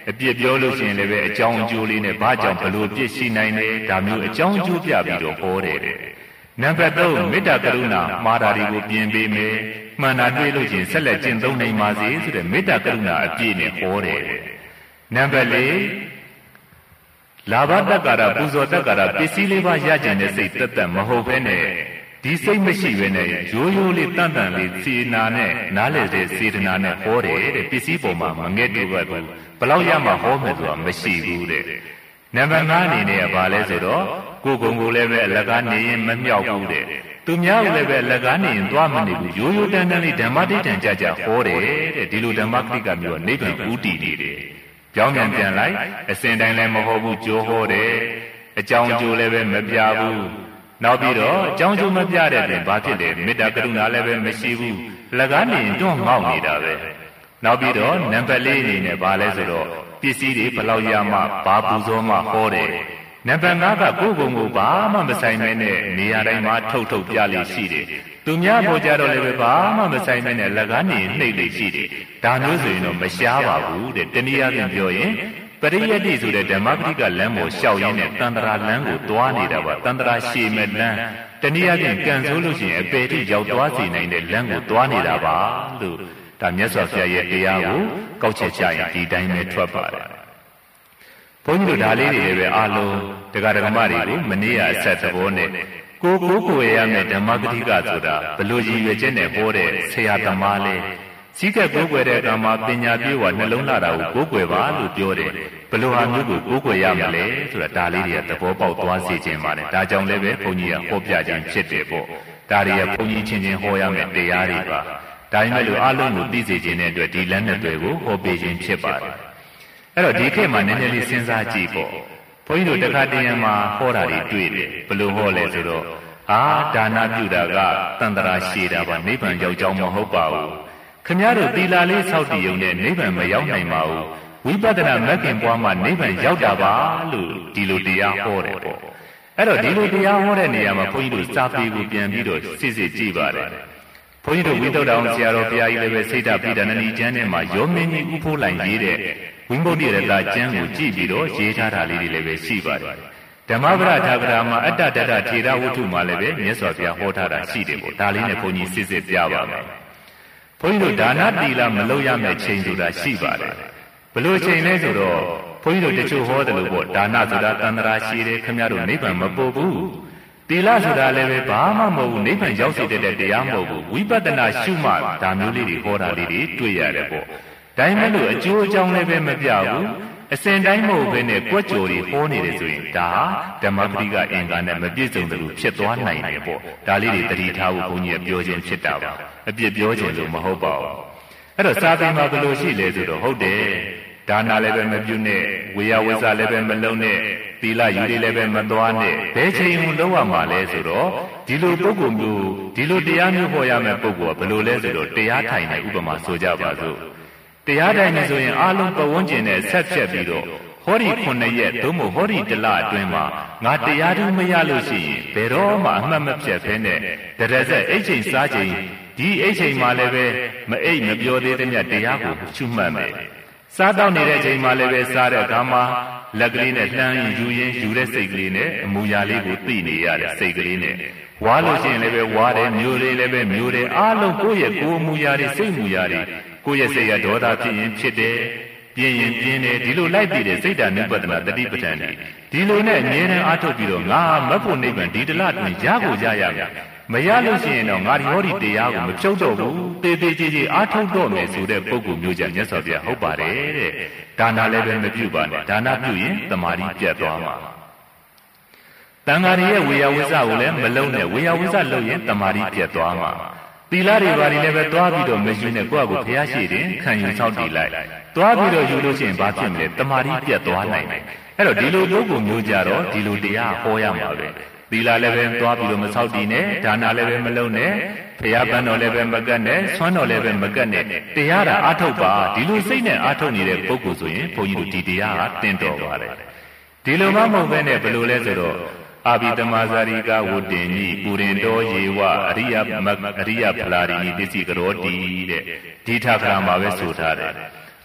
Speaker 1: အပြစ်ပြောလို့ရှိရင်လည်းပဲအကြောင်းအကျိုးလေးနဲ့ဘာကြောင့်ဘလို့ပြစ်ရှိနိုင်လဲဒါမျိုးအကြောင်းအကျိုးပြပြီးတော့ဟောတယ်နံပါတ်သုံးမေတ္တာကရုဏာမှားတာတွေကိုပြင်ပေးမယ်မှန်တာတွေ့လို့ရှိရင်ဆက်လက်ကျင့်သုံးနိုင်ပါစေဆိုတဲ့မေတ္တာကရုဏာအပြည့်နဲ့ဟောတယ်နံပါတ်လေးလာဘတက္ကာရပူဇော်တက္ကာရပစ္စည်းလေးပါးရကြင်တဲ့စိတ်တက်တက်မဟုတ်ဘဲနဲ့ဒီစိတ်မရှိဘဲနဲ့ရိုးရိုးလေးတန်တန်လေးစေနာနဲ့နားလည်တဲ့စေတနာနဲ့ဟောတယ်တဲ့ပစ္စည်းပေါ်မှာမငဲ့တူဘက်ဘူးဘလောက်ရမှဟောမယ်ဆိုတာမရှိဘူးတဲ့နံပါတ်ငါးအနေနဲ့ကဘာလဲဆိုတော့ကိုယ်ကုံကိုလည်းပဲအလကားနေရင်မမြောက်ဘူးတဲ့သူများကိုလည်းပဲအလကားနေရင်သွားမနေဘူးရိုးရိုးတန်တန်လေးဓမ္မတိတ္တန်ကြကြဟောတယ်တဲ့ဒီလိုဓမ္မတိကမျိုးနိဗ္ဗာန်ဥတည်နေတယ်ကြောင်းပြန်ပြန်လိုက်အစဉ်တိုင်းလည်းမဟုတ်ဘူးကြိုးဟောတယ်အကြောင်းကျိုးလည်းပဲမပြဘူးနောက်ပြီးတော့အကြောင်းကျိုးမပြတဲ့ပြင်ဘာဖြစ်လဲမေတ္တာကရုဏာလည်းပဲမရှိဘူးလကားနေရင်တွန့်ငေါ့နေတာပဲနောက်ပြီးတော့နံပါတ်လေးအနေနဲ့ဘာလဲဆိုတော့ပစ္စည်းတွေဘလောက်ရမှဘာပူဇော်မှဟောတယ်နံပါတ်ငါးကကိုယ်ကုံကိုဘာမှမဆိုင်မဲနဲ့နေရာတိုင်းမှာထုတ်ထုတ်ပြလိမ့်ရှိတယ်သူများပေါ်ကြတော့လည်းပဲဘာမှမဆိုင်မဲနဲ့လကားနေနှိပ်လိမ့်ရှိတယ်ဒါမျိုးဆိုရင်တော့မရှားပါဘူးတဲ့တနည်းအားဖြင့်ပြောရင်ပရိယတ္တိဆိုတဲ့ဓမ္မပတိကလမ်းပေါ်လျှောက်ရင်းနဲ့တန္တရာလမ်းကိုတွားနေတာပါတန္တရာရှည်မဲ့လမ်းတနည်းအားဖြင့်ကံဆိုးလို့ရှိရင်အပေတိရောက်သွားစေနိုင်တဲ့လမ်းကိုတွားနေတာပါလို့ဒါမြတ်စွာဘုရားရဲ့တရားကိုကောက်ချက်ချရင်ဒီတိုင်းပဲထွက်ပါတယ်ဘုန်းကြီးတို့ဒါလေးတွေလည်းပဲအားလုံးတရားဓမ္မတွေကိုမနေ့ကအဆက်သဘောနဲ့ကိုကိုကိုရရမယ့်ဓမ္မပတိကဆိုတာဘလို့ရည်ရွယ်ချက်နဲ့ဟောတဲ့ဆရာသမားလေးစီးကပ်ကိုးကွယ်တဲ့အခါမှာပညာပြေဝနှလုံးလာတာကိုကိုးကွယ်ပါလို့ပြောတယ်ဘလို့ဟာမျိုးကိုကိုးကွယ်ရမလဲဆိုတာဒါလေးတွေကသဘောပေါက်သွားစေခြင်းပါတယ်ဒါကြောင့်လည်းပဲဘုန်းကြီးကဟောပြခြင်းဖြစ်တယ်ပေါ့ဒါတွေကဘုန်းကြီးချင်းချင်းဟောရမယ့်တရားတွေပါဒါပေမဲ့လို့အလုံးကိုသိစေခြင်းတဲ့အတွက်ဒီလက်နဲ့တွေကိုဟောပေးခြင်းဖြစ်ပါတယ်အဲ့တော့ဒီခေတ်မှာနည်းနည်းလေးစဉ်းစားကြည့်ပေါ့ဘုန်းကြီးတို့တခါတည်းရမှာဟောတာတွေတွေ့တယ်ဘလို့ဟောလဲဆိုတော့အာဒါနပြုတာကတန်တရာရှည်တာပါနိဗ္ဗာန်ရောက်ကြောင်းမဟုတ်ပါဘူးခင်ဗျားတို့သီလလေးဆောက်တည်ုံနဲ့နိဗ္ဗာန်မရောက်နိုင်ပါဘူးဝိပဿနာမဂ်ခင်ပွားမှနိဗ္ဗာန်ရောက်တာပါလို့ဒီလိုတရားဟောတယ်ပေါ့အဲ့တော့ဒီလိုတရားဟောတဲ့နေရာမှာဘုန်းကြီးတို့စာပေကိုပြန်ပြီးတော့စစ်စစ်ကြည့်ပါတယ်ဘုန်းကြီးတို့ဝိသုဒ္ဓအောင်ဆရာတော်ဘုရားကြီးလည်းပဲစိတ်ဓာပိဒဏနီကျမ်းထဲမှာယောမင်းကြီးဥဖိုးလိုက်ရေးတဲ့ဝိမုဒ္ဓရတကျမ်းကိုကြည့်ပြီးတော့ရေးထားတာလေးတွေလည်းပဲရှိပါတယ်ဓမ္မပဒထာဂရာမှာအတ္တတတထေရဝတ္ထုမှာလည်းပဲမြတ်စွာဘုရားဟောထားတာရှိတယ်ပေါ့ဒါလေးနဲ့ဘုန်းကြီးစစ်စစ်ပြပါမယ်ဘုန်းကြီးတို့ဒါနသီလမလုပ်ရမယ့်ချိန်ဆိုတာရှိပါတယ်ဘလို့ချိန်လဲဆိုတော့ဘုန်းကြီးတို့တချို့ဟောတယ်လို့ပေါ့ဒါနဆိုတာတန္တရာရှိတယ်ခင်ဗျားတို့နိဗ္ဗာန်မပို့ဘူးသီလဆိုတာလည်းပဲဘာမှမဟုတ်ဘူးနိဗ္ဗာန်ရောက်စေတဲ့တရားမဟုတ်ဘူးဝိပဿနာရှုမှဒါမျိုးလေးတွေဟောတာလေးတွေတွေ့ရတယ်ပေါ့ဒါမှမဟုတ်အကျိုးအကြောင်းလည်းပဲမပြဘူးအစဉ်တိုင်းမဟုတ်ဘဲနဲ့ကွက်ကြော်တွေဟောနေတယ်ဆိုရင်ဒါဓမ္မပတိကအင်္ဂါနဲ့မပြည့်စုံတယ်လို့ဖြစ်သွားနိုင်တယ်ပေါ့ဒါလေးတွေသတိထားဖို့ဘုန်းကြီးကပြောခြင်းဖြစ်တာပါအပြစ်ပြောခြင်းလို့မဟုတ်ပါဘူးအဲ့တော့စာပေမှာဘယ်လိုရှိလဲဆိုတော့ဟုတ်တယ်ဒါနလည်းပဲမပြုနဲ့ဝေယဝိဇလည်းပဲမလုံးနဲ့သီလယူတွေလည်းပဲမသွားနဲ့ဘယ်ချိန်မှလုံးဝမှာလဲဆိုတော့ဒီလိုပုဂ္ဂိုလ်မျိုးဒီလိုတရားမျိုးဟောရမယ့်ပုဂ္ဂိုလ်ကဘယ်လိုလဲဆိုတော့တရားထိုင်တဲ့ဥပမာဆိုကြပါစို့တရားတိုင်းနေဆိုရင်အလုံးပဝန်းကျင်နဲ့ဆက်ဖြတ်ပြီးတော့ဟောဒီခုနှစ်ရက်သို့မဟုတ်ဟောဒီတလအတွင်းမှာငါတရားတူမရလို့ရှိရင်ဘယ်တော့မှအမှတ်မဖြတ်ဖဲနဲ့တရဇက်အိတ်ချိန်စားချိန်ဒီအိတ်ချိန်မှာလည်းပဲမအိတ်မပြောသေးတဲ့မြတ်တရားကိုရှုမှတ်မယ်စားတော့နေတဲ့ချိန်မှာလည်းပဲစားတဲ့အခါမှာလက်ကလေးနဲ့လှမ်းယူရင်ယူတဲ့စိတ်ကလေးနဲ့အမူအရာလေးကိုသိနေရတဲ့စိတ်ကလေးနဲ့ဝါလို့ရှိရင်လည်းပဲဝါတယ်မျိုးလေးလည်းပဲမျိုးတယ်အားလုံးကိုယ့်ရဲ့ကိုယ်အမူအရာတွေစိတ်အမူအရာတွေကိုယ့်ရဲ့စိတ်ရဒေါသဖြစ်ရင်ဖြစ်တယ်ပြင်းရင်ပြင်းတယ်ဒီလိုလိုက်ပြီးတဲ့စိတ်ဓာတ်နုပဒနာတတိပဋ္ဌာန်ဒီလိုနဲ့အမြဲတမ်းအားထုတ်ပြီးတော့ငါမဖို့နိဗ္ဗာန်ဒီတလတွင်ရကိုရရမယ်မရလို့ရှိရင်တော့ငါဒီဟောဒီတရားကိုမဖြုတ်တော့ဘူးတေးသေးကြီးကြီးအားထုတ်တော့မယ်ဆိုတဲ့ပုဂ္ဂိုလ်မျိုးကြမြတ်စွာဘုရားဟုတ်ပါတယ်တဲ့ဒါနလည်းပဲမပြုပါနဲ့ဒါနပြုရင်တမာတိပြတ်သွားမှာတန်ဃာရဲ့ဝေယဝိဇ္ဇကိုလည်းမလုံးနဲ့ဝေယဝိဇ္ဇလုပ်ရင်တမာတိပြတ်သွားမှာသီလတွေဘာတွေလည်းပဲသွားပြီးတော့မယူနဲ့ကိုယ့်အကိုဘုရားရှိတယ်ခံယူဆောက်တည်လိုက်သွားပြီးတော့ယူလို့ရှိရင်ဘာဖြစ်မလဲတမာတိပြတ်သွားနိုင်တယ်အဲ့တော့ဒီလိုပုဂ္ဂိုလ်မျိုးကြတော့ဒီလိုတရားဟောရမှာပဲသီလလည်းပဲသွားပြီးတော့မဆောက်တည်နဲ့ဒါနလည်းပဲမလုပ်နဲ့ဘုရားပန်းတော်လည်းပဲမကတ်နဲ့ဆွမ်းတော်လည်းပဲမကတ်နဲ့တရားတာအားထုတ်ပါဒီလိုစိတ်နဲ့အားထုတ်နေတဲ့ပုဂ္ဂိုလ်ဆိုရင်ဘုန်းကြီးတို့ဒီတရားကတင့်တော်ပါတယ်ဒီလိုမှမဟုတ်ဘဲနဲ့ဘယ်လိုလဲဆိုတော့အာဘိတမဇာရိကဝတ္တင်ကြီးပူရင်တော်ယေဝအရိယမအရိယဖလာရိနိပစ္စည်းကရောတိတဲ့ဒီထခါမှာပဲဆိုထားတယ်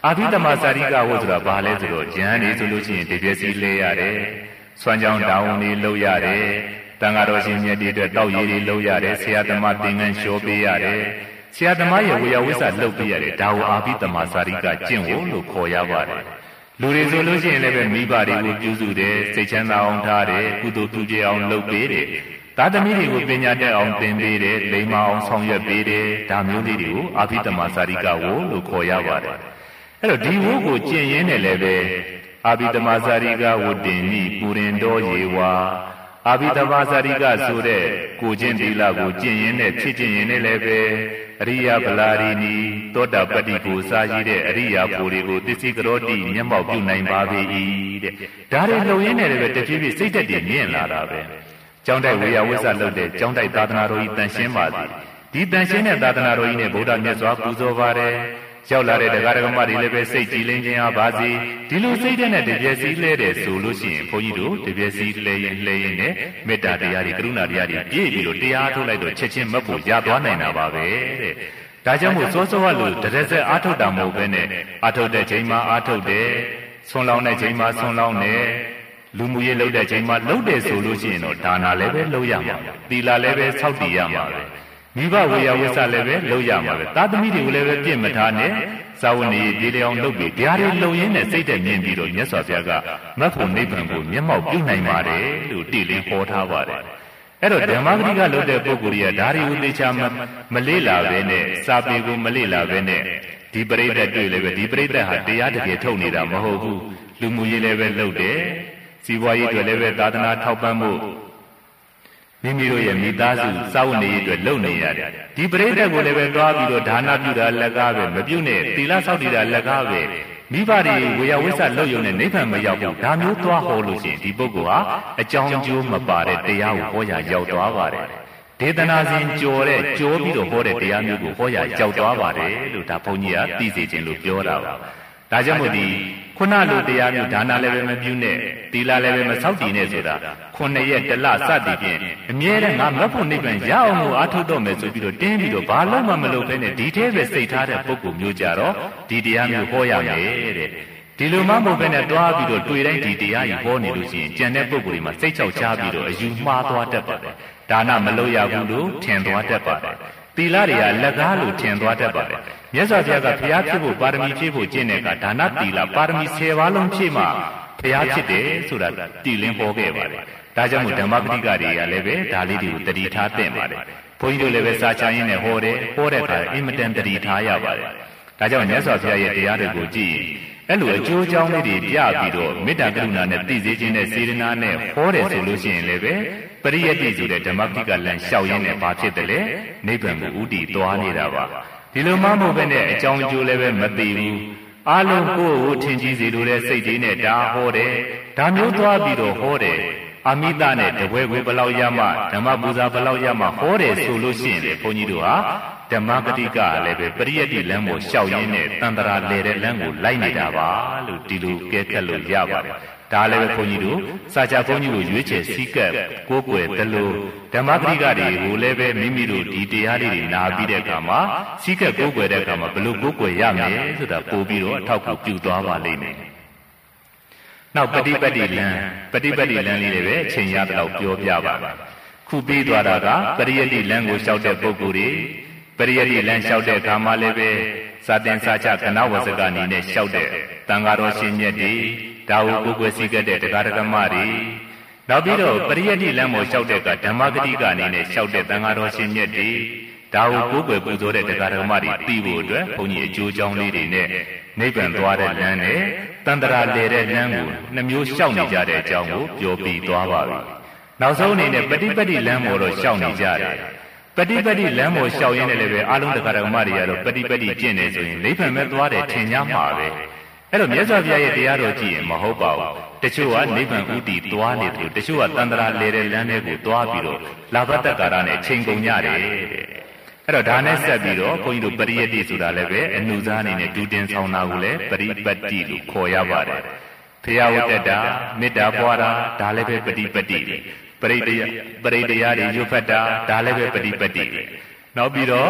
Speaker 1: အာဘိဓမ္မာစာရိကဝတ်ဆိုတာဘာလဲဆိုတော့ဉာဏ်နေဆိုလို့ရှိရင်တပြည့်စီလဲရတယ်ဆွမ်းကြောင်းတောင်းဝန်လေးလုပ်ရတယ်တန်ဃာတော်ရှင်မြတ်တွေအတွက်တောက်ရည်တွေလုပ်ရတယ်ဆရာသမားသင်္ကန်းလျှောပေးရတယ်ဆရာသမားရဲ့ဝေယဝိဆလုပ်ပေးရတယ်ဒါကိုအာဘိဓမ္မာစာရိကကျင့်ဝတ်လို့ခေါ်ရပါတယ်လူတွေဆိုလို့ရှိရင်လည်းပဲမိဘတွေကိုပြုစုတယ်စိတ်ချမ်းသာအောင်ထားတယ်ကုသိုလ်ပြုကြအောင်လုပ်ပေးတယ်သားသမီးတွေကိုပညာတတ်အောင်သင်ပေးတယ်လိမ္မာအောင်ဆောင်ရွက်ပေးတယ်ဒါမျိုးလေးတွေကိုအာဘိဓမ္မာစာရိကဝတ်လို့ခေါ်ရပါတယ်အဲ့တော့ဒီဝတ်ကိုကျင့်ရင်းနဲ့လည်းပဲအာဘိဓမ္မာစာရိကဝတ်တင်ဤပူရင်တော်ရေဝါအာဘိဓမ္မာစာရိကဆိုတဲ့ကိုကျင့်သီလကိုကျင့်ရင်းနဲ့ဖြစ်ကျင့်ရင်းနဲ့လည်းပဲအရိယဗလာရီနီသောတာပတ္တိကိုစာရည်တဲ့အရိယာဘူတွေကိုသစ္စိကရောတိမျက်မှောက်ပြုနိုင်ပါပေ၏တဲ့ဒါတွေလုံရင်းနဲ့လည်းပဲတဖြည်းဖြည်းစိတ်သက်တည်မြင့်လာတာပဲကျောင်းတိုက်ဝေယဝိဆလုပ်တဲ့ကျောင်းတိုက်သာသနာတော်ကြီးတန်ရှင်းပါသည်ဒီတန်ရှင်းတဲ့သာသနာတော်ကြီးနဲ့ဗုဒ္ဓမြတ်စွာပူဇော်ပါတယ်ရောက်လာတဲ့တရားဓမ္မတွေလည်းပဲစိတ်ကြည်လင်ခြင်းအားပါစေဒီလိုစိတ်တဲ့နဲ့တပြည့်စည်းလဲတဲ့ဆိုလို့ရှိရင်ဘုန်းကြီးတို့တပြည့်စည်းလဲရင်လဲရင်နဲ့မေတ္တာတရားတွေကရုဏာတရားတွေပြည့်ပြီးတော့တရားထုတ်လိုက်တော့ချက်ချင်းမတ်ဖို့ရသွားနိုင်တာပါပဲတဲ့ဒါကြောင့်မို့စောစောကလို့တရက်ဆက်အားထုတ်တာမဟုတ်ဘဲနဲ့အားထုတ်တဲ့ချိန်မှာအားထုတ်တယ်ဆွန်လောင်းတဲ့ချိန်မှာဆွန်လောင်းတယ်လူမှုရေးလုပ်တဲ့ချိန်မှာလုပ်တယ်ဆိုလို့ရှိရင်တော့ဒါနာလည်းပဲလုပ်ရမှာသီလလည်းပဲစောင့်တည်ရမှာပဲမိဘဝေယဝိဆလည်းပဲလုပ်ရမှာပဲသားသမီးတွေကိုလည်းပဲပြင့်မထားနဲ့စာဝနေပြေလျောင်လုပ်ပြီးတရားတွေလုံရင်းနဲ့စိတ်သက်မြင်ပြီးတော့မြတ်စွာဘုရားကမတ်ဖို့နိဗ္ဗာန်ကိုမျက်မှောက်ပြုနိုင်ပါတယ်လို့တည်လင်းဟောထားပါတယ်အဲ့တော့ဓမ္မဂတိကလုပ်တဲ့ပုဂ္ဂိုလ်ကြီးကဒါတွေဥသေချာမလေးလာပဲနဲ့စာပေကိုမလေးလာပဲနဲ့ဒီပရိသတ်တွေ့လည်းပဲဒီပရိသတ်ဟာတရားတကယ်ထုတ်နေတာမဟုတ်ဘူးလူမှုရေးလည်းပဲလုပ်တယ်စီးပွားရေးတွေလည်းပဲသာသနာထောက်ပံ့မှုမိမိတို့ရဲ့မိသားစုစာဝတ်နေရေးအတွက်လုပ်နေရတယ်ဒီပရိသတ်ကိုလည်းပဲတွားပြီးတော့ဒါနပြုတာလက်ကားပဲမပြုနဲ့သီလဆောက်တည်တာလက်ကားပဲမိဘတွေဝေယဝိဆလုပ်ရုံနဲ့နိဗ္ဗာန်မရောက်ဘူးဒါမျိုးတွားဟောလို့ရှိရင်ဒီပုဂ္ဂိုလ်ဟာအကြောင်းကျိုးမပါတဲ့တရားကိုဟောရရောက်သွားပါတယ်ဒေသနာစဉ်ကြော်တဲ့ကြောပြီးတော့ဟောတဲ့တရားမျိုးကိုဟောရရောက်သွားပါတယ်လို့ဒါဘုန်းကြီးကသိစေခြင်းလို့ပြောတာပါဒါကြောင့်မို့ဒီခုနလိုတရားမျိုးဒါနလည်းပဲမပြုနဲ့သီလလည်းပဲမဆောက်တည်နဲ့ဆိုတာခုနှစ်ရက်တစ်လစသည်ဖြင့်အမြဲတမ်းငါမတ်ဖို့နိဗ္ဗာန်ရအောင်လို့အားထုတ်တော့မယ်ဆိုပြီးတော့တင်းပြီးတော့ဘာလို့မှမလုပ်ဘဲနဲ့ဒီထဲပဲစိတ်ထားတဲ့ပုဂ္ဂိုလ်မျိုးကြတော့ဒီတရားမျိုးဟောရမယ်တဲ့ဒီလိုမှမဟုတ်ဘဲနဲ့တွားပြီးတော့တွေ့တိုင်းဒီတရားကြီးဟောနေလို့ရှိရင်ကြံတဲ့ပုဂ္ဂိုလ်တွေမှာစိတ်ချောက်ချပြီးတော့အယူမှားသွားတတ်ပါတယ်ဒါနမလုပ်ရဘူးလို့ထင်သွားတတ်ပါတယ်သီလတွေကလက်ကားလို့ထင်သွားတတ်ပါတယ်မြတ်စွာဘုရားကဘုရားဖြစ်ဖို့ပါရမီဖြည့်ဖို့ကျင့်တဲ့အခါဒါနသီလပါရမီဆယ်ပါးလုံးဖြည့်မှဘုရားဖြစ်တယ်ဆိုတာတည်လင်းပေါ်ခဲ့ပါတယ်ဒါကြောင့်မို့ဓမ္မပဋိကတွေကလည်းပဲဒါလေးတွေကိုတတိထားသင့်ပါတယ်ဘုန်းကြီးတို့လည်းပဲစာချရင်းနဲ့ဟောတယ်ဟောတဲ့အခါအင်မတန်တတိထားရပါတယ်ဒါကြောင့်မြတ်စွာဘုရားရဲ့တရားတွေကိုကြည့်ရင်အဲ့လိုအကျိုးအကြောင်းလေးတွေပြပြီးတော့မေတ္တာကရုဏာနဲ့သိစေခြင်းနဲ့စေတနာနဲ့ဟောတယ်ဆိုလို့ရှိရင်လည်းပဲပရိယတ္တိဆိုတဲ့ဓမ္မပဋိကလမ်းလျှောက်ရင်းနဲ့ဘာဖြစ်တယ်လဲနိဗ္ဗာန်ကိုဥတည်သွားနေတာပါဒီလိုမှမဟုတ်ဘဲနဲ့အကြောင်းအကျိုးလည်းပဲမသိဘူးအလုံးကိုယ်ကိုထင်ကြီးစေလိုတဲ့စိတ်တွေနဲ့ဒါဟောတယ်ဒါမျိုးသွားပြီးတော့ဟောတယ်အမိတနဲ့တပွဲကိုဘလောက်ရမှဓမ္မပူဇာဘလောက်ရမှဟောတယ်ဆိုလို့ရှိရင်လေဘုန်းကြီးတို့ဟာဓမ္မဂတိကလည်းပဲပရိယတ္တိလမ်းကိုလျှောက်ရင်းနဲ့တန်တရာလဲတဲ့လမ်းကိုလိုက်နေတာပါလို့ဒီလိုကဲကက်လို့ရပါတယ်ဒါလည်းပဲဘုန်းကြီးတို့စာချဘုန်းကြီးတို့ရွေးချယ်စည်းကပ်ကိုးကွယ်တယ်လို့ဓမ္မဂတိကတွေကိုလည်းပဲမိမိတို့ဒီတရားလေးတွေနာပြီးတဲ့အခါမှာစည်းကပ်ကိုးကွယ်တဲ့အခါမှာဘလို့ကိုးကွယ်ရမယ်ဆိုတာပို့ပြီးတော့အထောက်အကူပြုသွားပါလိမ့်မယ်နောက်ပฏิပတ်တိလမ်းပฏิပတ်တိလမ်းလေးတွေပဲအချိန်ရတော့ပြောပြပါမယ်ခုပြီးသွားတာကပရိယတ္တိလမ်းကိုလျှောက်တဲ့ပုဂ္ဂိုလ်တွေပရိယတ္တိလမ်းလျှောက်တဲ့အခါမှာလည်းပဲစာတင်စာချကဏဝဇကအနေနဲ့လျှောက်တဲ့တန်ဃာတော်ရှင်မြတ်တွေဒါဟုကိုယ်ကိုယ်စည်းကပ်တဲ့တရားဓမ္မတွေနောက်ပြီးတော့ပရိယတ္တိလမ်းကိုလျှောက်တဲ့ကဓမ္မဂတိကအနေနဲ့လျှောက်တဲ့တန်ဃာတော်ရှင်မြတ်တွေဒါဟုကိုယ်ကိုယ်ပူဇော်တဲ့တရားဓမ္မတွေသိဖို့အတွက်ဘုန်းကြီးအကျိုးကြောင်းလေးတွေနဲ့နိဗ္ဗာန်သွားတဲ့လမ်းနဲ့တန်တရာလေတဲ့လမ်းကိုနှမျိုးလျှောက်နေကြတဲ့အကြောင်းကိုပြောပြသွားပါပြီနောက်ဆုံးအနေနဲ့ပฏิပတ်တိလမ်းပေါ်တော့လျှောက်နေကြတယ်ပฏิပတ်တိလမ်းပေါ်လျှောက်ရင်းနဲ့လည်းပဲအလုံးတရားဓမ္မတွေကတော့ပฏิပတ်တိကျင့်နေဆိုရင်နိဗ္ဗာန်မဲ့သွားတယ်ထင်ကြမှာပဲအဲ့တော့မြတ်စွာဘုရားရဲ့တရားတော်ကြည့်ရင်မဟုတ်ပါဘူးတချို့ကနိဗ္ဗာန်ဥတည်သွားနေတယ်တချို့ကတန်တရာလေတဲ့လမ်းတွေကိုသွားပြီးတော့လာဘတ္တကာရနဲ့ချိန်ကုန်ကြတယ်တဲ့အဲ့တော့ဒါနဲ့ဆက်ပြီးတော့ဘုန်းကြီးတို့ပရိယတ္တိဆိုတာလည်းပဲအနုစားအနေနဲ့ဒူတင်ဆောင်တာကိုလည်းပရိပတ်တိလို့ခေါ်ရပါတယ်ဘုရားဝတ္တတာမေတ္တာပွားတာဒါလည်းပဲပฏิပတ်တိပရိတယပရိတရားတွေရွတ်ဖတ်တာဒါလည်းပဲပฏิပတ်တိနောက်ပြီးတော့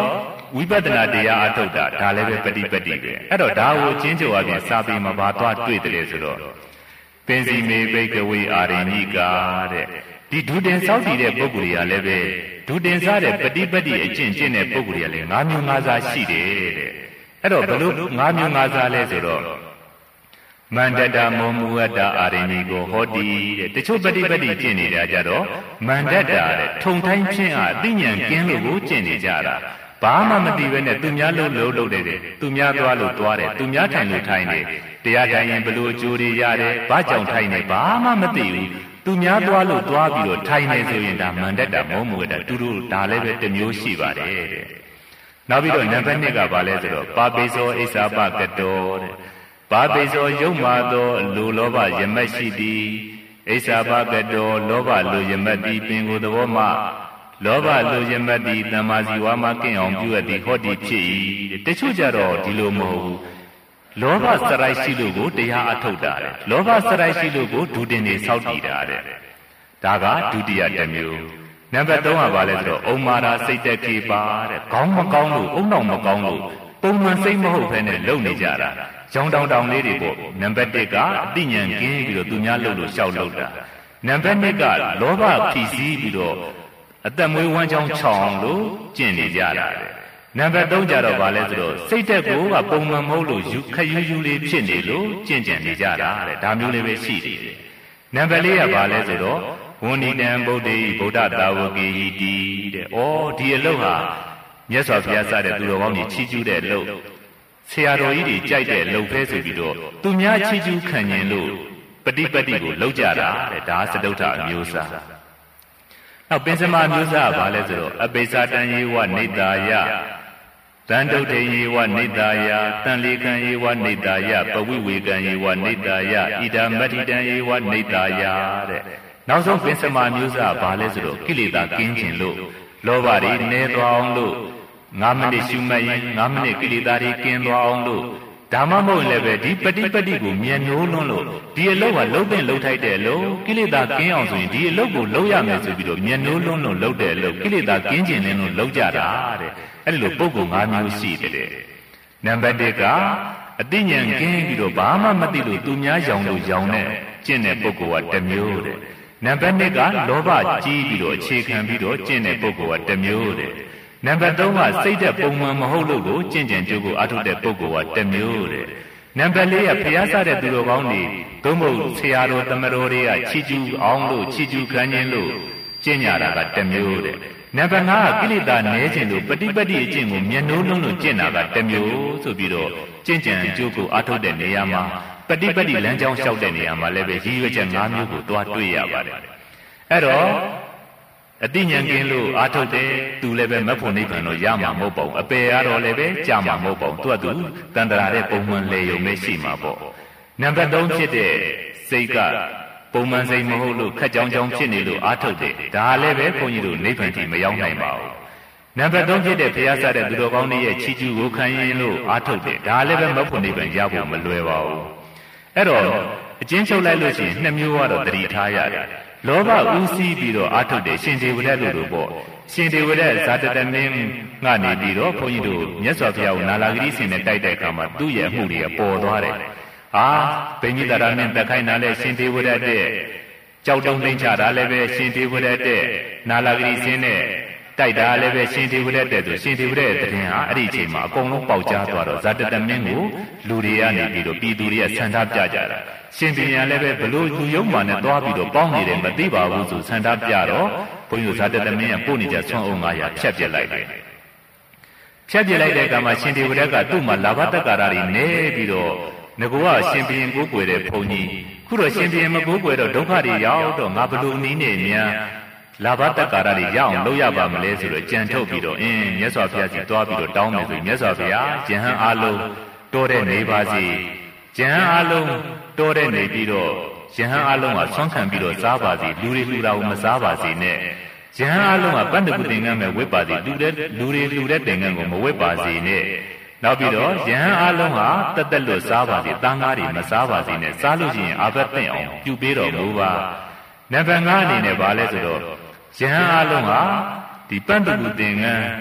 Speaker 1: ဝိပဿနာတရားအထုတ်တာဒါလည်းပဲပฏิပတ်တိပဲအဲ့တော့ဒါကိုချင်းချုပ်အပြင်စာပေမှာဘာသွားတွေ့တယ်ဆိုတော့ပင်စီမေဘိကဝေအာရိဏိကာတဲ့ဒီဒုတင်စောက်တည်တဲ့ပုဂ္ဂိုလ်တွေကလည်းပဲဒုတင်စားတဲ့ပฏิပတ်တိအကျင့်ကျင့်တဲ့ပုဂ္ဂိုလ်တွေကလည်းငါးမျိုးငါးစားရှိတယ်တဲ့အဲ့တော့ဘလို့ငါးမျိုးငါးစားလဲဆိုတော့မန္တတာမောမူဝတ္တအာရိဏိကိုဟောတိတဲ့တချို့ပฏิပတ်တိကျင့်နေတာကြတော့မန္တတာတဲ့ထုံထိုင်းခြင်းအားအသိဉာဏ်ကင်းလို့ကိုကျင့်နေကြတာဘာမှမသိပဲနဲ့သူများလို့လို့လုပ်တယ်သူများသွားလို့သွားတယ်သူများထိုင်လို့ထိုင်တယ်တရားထိုင်ရင်ဘလို့အကျိုးတွေရတယ်ဘာကြောင့်ထိုင်နေဘာမှမသိဘူးသူများသွားလို့သွားပြီးတော့ထိုင်နေဆိုရင်ဒါမန္တတာမောမူဝတ္တတူတူဒါလည်းပဲတစ်မျိုးရှိပါတယ်တဲ့နောက်ပြီးတော့နံပါတ်နှစ်ကဘာလဲဆိုတော့ပါပိစောအိစ္ဆာပကတောတဲ့ပါပိစောယုံမာသောလူလောဘယမတ်ရှိသည်အိစ္ဆာပကတောလောဘလူယမတ်သည်ပင်ကိုယ်သဘောမှလောဘလူယမတ်သည်တမ္မာစီဝါမှကင်းအောင်ပြုအပ်သည်ဟောဒီဖြစ်၏တချို့ကြတော့ဒီလိုမဟုတ်ဘူးလောဘစရိုက်ရှိလို့ကိုတရားအထုတ်တာတဲ့လောဘစရိုက်ရှိလို့ကိုဒုတင်နေစောက်တည်တာတဲ့ဒါကဒုတိယတစ်မျိုးနံပါတ်သုံးကဘာလဲဆိုတော့ဩမာရာစိတ်တက်ခေပါတဲ့ခေါင်းမကောင်းလို့အုံနောက်မကောင်းလို့ပုံမှန်စိတ်မဟုတ်ဘဲနဲ့လုံနေကြတာကြောင်တောင်တောင်လေးတွေပေါ့နံပါတ်တစ်ကအတိညာဉ်ကင်းပြီးတော့သူများလှုပ်လို့ရှောက်လှုပ်တာနံပါတ်နှစ်ကလောဘဖြစ်စည်းပြီးတော့အသက်မွေးဝမ်းကြောင်းချောင်လို့ကျင့်နေကြတာတဲ့နံပါတ်သုံးကြတော့ဗာလဲဆိုတော့စိတ်တက်ကိုကပုံမှန်မဟုတ်လို့ယူခယူယူလေးဖြစ်နေလို့ကျင့်ကြံနေကြတာတဲ့ဒါမျိုးလေးပဲရှိတယ်နံပါတ်လေးကဗာလဲဆိုတော့ဝဏိတံဗုဒ္ဓေဗုဒ္ဓတာဝကေဟိတိတဲ့ဩဒီအလုပ်ဟာမြတ်စွာဘုရားစတဲ့သူတော်ကောင်းကြီးချီးကျူးတဲ့အလုပ်ဆရာတော်ကြီးတွေကြိုက်တဲ့အလုပ်ပဲဆိုပြီးတော့သူများချီးကျူးခံရင်လို့ပฏิပတ်တိကိုလောက်ကြတာတဲ့ဒါစတုထအမျိုးစားနောက်ပင်စမအမျိုးစားကဘာလဲဆိုတော့အပိစ္ဆတံယေဝနိတ္တာယတန်တုဋ္ဌေယေဝနိတ္တာယတန်လေကံယေဝနိတ္တာယပဝိဝေကံယေဝနိတ္တာယဣဒာမတ္ထိတံယေဝနိတ္တာယတဲ့နောက်ဆုံးပင်စမအမျိုးစားကဘာလဲဆိုတော့ကိလေသာကင်းခြင်းလို့လောဘတွေနည်းသွားအောင်လို့ငါးမိနစ်ရှုမှတ်ရင်ငါးမိနစ်ကိလေသာတွေကင်းသွားအောင်လို့ဒါမှမဟုတ်လည်းပဲဒီပฏิပတ်တိကိုမြန်နိုးလွန်းလို့ဒီအလုပ်ကလှုပ်တဲ့လှုပ်ထိုက်တဲ့အလုပ်ကိလေသာကင်းအောင်ဆိုရင်ဒီအလုပ်ကိုလုပ်ရမယ်ဆိုပြီးတော့မြန်နိုးလွန်းလို့လုပ်တဲ့အလုပ်ကိလေသာကင်းခြင်းနဲ့လို့လုပ်ကြတာတဲ့အဲ့ဒီလိုပုဂ္ဂိုလ်၅မျိုးရှိတယ်နံပါတ်တစ်ကအသိဉာဏ်ကင်းပြီးတော့ဘာမှမသိလို့သူများရောင်လို့ရောင်တဲ့ကျင့်တဲ့ပုဂ္ဂိုလ်ကတစ်မျိုးတဲ့နံပါတ်နှစ်ကလောဘကြီးပြီးတော့အခြေခံပြီးတော့ကျင့်တဲ့ပုဂ္ဂိုလ်ကတစ်မျိုးတဲ့နံပါတ်သုံးကစိတ်သက်ပုံမှန်မဟုတ်လို့ကိုကျင့်ကြံကြိုးကိုအထုတ်တဲ့ပုဂ္ဂိုလ်ကတစ်မျိုးတဲ့နံပါတ်လေးကဖျားစားတဲ့သူတော်ကောင်းတွေသို့မဟုတ်ဆရာတော်တမတော်တွေကချီကျူးအောင်လို့ချီကျူးခံခြင်းလို့ကျင့်ကြတာကတစ်မျိုးတဲ့နံပါတ်ငါးကကိလေသာနည်းခြင်းလို့ပฏิပတ်တိအကျင့်ကိုမျက်နှိုးလုံးလို့ကျင့်တာကတစ်မျိုးဆိုပြီးတော့ကျင့်ကြံကြိုးကိုအထုတ်တဲ့နေရာမှာပฏิပတ်တိလမ်းကြောင်းလျှောက်တဲ့နေရာမှာလည်းပဲရည်ရွယ်ချက်၅မျိုးကိုတွားတွေ့ရပါတယ်အဲ့တော့အတိညာဉ်ကင်းလို့အာထုတ်တယ်သူလည်းပဲမဖို့နိဗ္ဗာန်တော့ရမှာမဟုတ်ပါဘူးအပယ်ကတော့လည်းပဲကြာမှာမဟုတ်ပါဘူးသူကသူတန်တရာတဲ့ပုံမှန်လေယုံပဲရှိမှာပေါ့နံပါတ်သုံးဖြစ်တဲ့စိတ်ကပုံမှန်စိတ်မဟုတ်လို့ခက်ကြောင်ကြောင်ဖြစ်နေလို့အာထုတ်တယ်ဒါလည်းပဲဘုန်းကြီးတို့နိဗ္ဗာန်ထိမရောက်နိုင်ပါဘူးနံပါတ်သုံးဖြစ်တဲ့ဘုရားစတဲ့သူတော်ကောင်းတွေရဲ့ချီးကျူးကိုခံရင်လို့အာထုတ်တယ်ဒါလည်းပဲမဖို့နိဗ္ဗာန်ရဖို့မလွယ်ပါဘူးအဲ့တော့အကျဉ်းချုပ်လိုက်လို့ရှိရင်နှစ်မျိုးကတော့တတိထားရတယ်လောဘဥစည်းပြီးတော့အာထုတ်တယ်ရှင်ဒေဝရတ်လို့ပေါ့ရှင်ဒေဝရတ်ဇာတတမင်းကနေပြီးတော့ဘုန်းကြီးတို့မြတ်စွာဘုရားကိုနာလာဂရိစင်နဲ့တိုက်တဲ့အခါမှာသူ့ရဲ့အမှုတွေကပေါ်သွားတယ်ဟာဗိမိတရာမင်းတက်ခိုင်းတာလဲရှင်ဒေဝရတ်တဲ့ကြောက်တုံးသိမ့်ချတာလည်းပဲရှင်ဒေဝရတ်တဲ့နာလာဂရိစင်နဲ့တိုက်တာလည်းပဲရှင်ဒေဝရတ်တဲ့ဆိုရှင်ဒေဝရတ်တဲ့တဲ့ဟာအဲ့ဒီအချိန်မှာအကုန်လုံးပေါက်ကြားသွားတော့ဇာတတမင်းကိုလူတွေကနေပြီးတော့ပြည်သူတွေကဆန္ဒပြကြတာရှင်ပညာလည်းပဲဘလို့လူယုံမှနဲ့သွားပြီးတော့ပေါင်းနေတယ်မသိပါဘူးဆိုဆန္ဒပြတော့ဘုန်းကြီးဇာတတမင်းကပို့နေကြဆွမ်းအောင်ငါးရာဖြတ်ပြစ်လိုက်တယ်ဖြတ်ပြစ်လိုက်တဲ့အခါမှာရှင်ဒေဝရတ်ကသူ့မှာလာဘတက္ကာရတွေနေပြီးတော့ငကူကရှင်ဘုရင်ကိုးကွယ်တဲ့ဘုန်းကြီးခုတော့ရှင်ဘုရင်မကိုးကွယ်တော့ဒုက္ခတွေရောက်တော့ငါဘလို့နည်းနေများလာဘတက္ကာရတွေရအောင်လုပ်ရပါမလဲဆိုတော့ကြံထုတ်ပြီးတော့အင်းမြတ်စွာဘုရားကြီးတွားပြီးတော့တောင်းမယ်ဆိုမြတ်စွာဘုရားယဟန်အားလုံးတော်တဲ့နေပါစေယဟန်အားလုံးတော်တဲ့နေပြီးတော့ယဟန်အားလုံးကဆွမ်းခံပြီးတော့စားပါစေလူတွေလူတာကိုမစားပါစေနဲ့ယဟန်အားလုံးကပတ္တကုသင်္ကန်းမဲ့ဝတ်ပါစေလူတဲ့လူတွေလူတဲ့သင်္ကန်းကိုမဝတ်ပါစေနဲ့နောက်ပြီးတော့ယဟန်အားလုံးဟာတက်တက်လွတ်စားပါစေတန်ကားတွေမစားပါစေနဲ့စားလို့ရှိရင်အာဘတ်သိမ့်အောင်ပြုပေးတော်မူပါနံပါတ်ငါးအနေနဲ့ဗာလဲဆိုတော့ယဟန်အားလုံးဟာဒီပတ္တကုသင်္ကန်း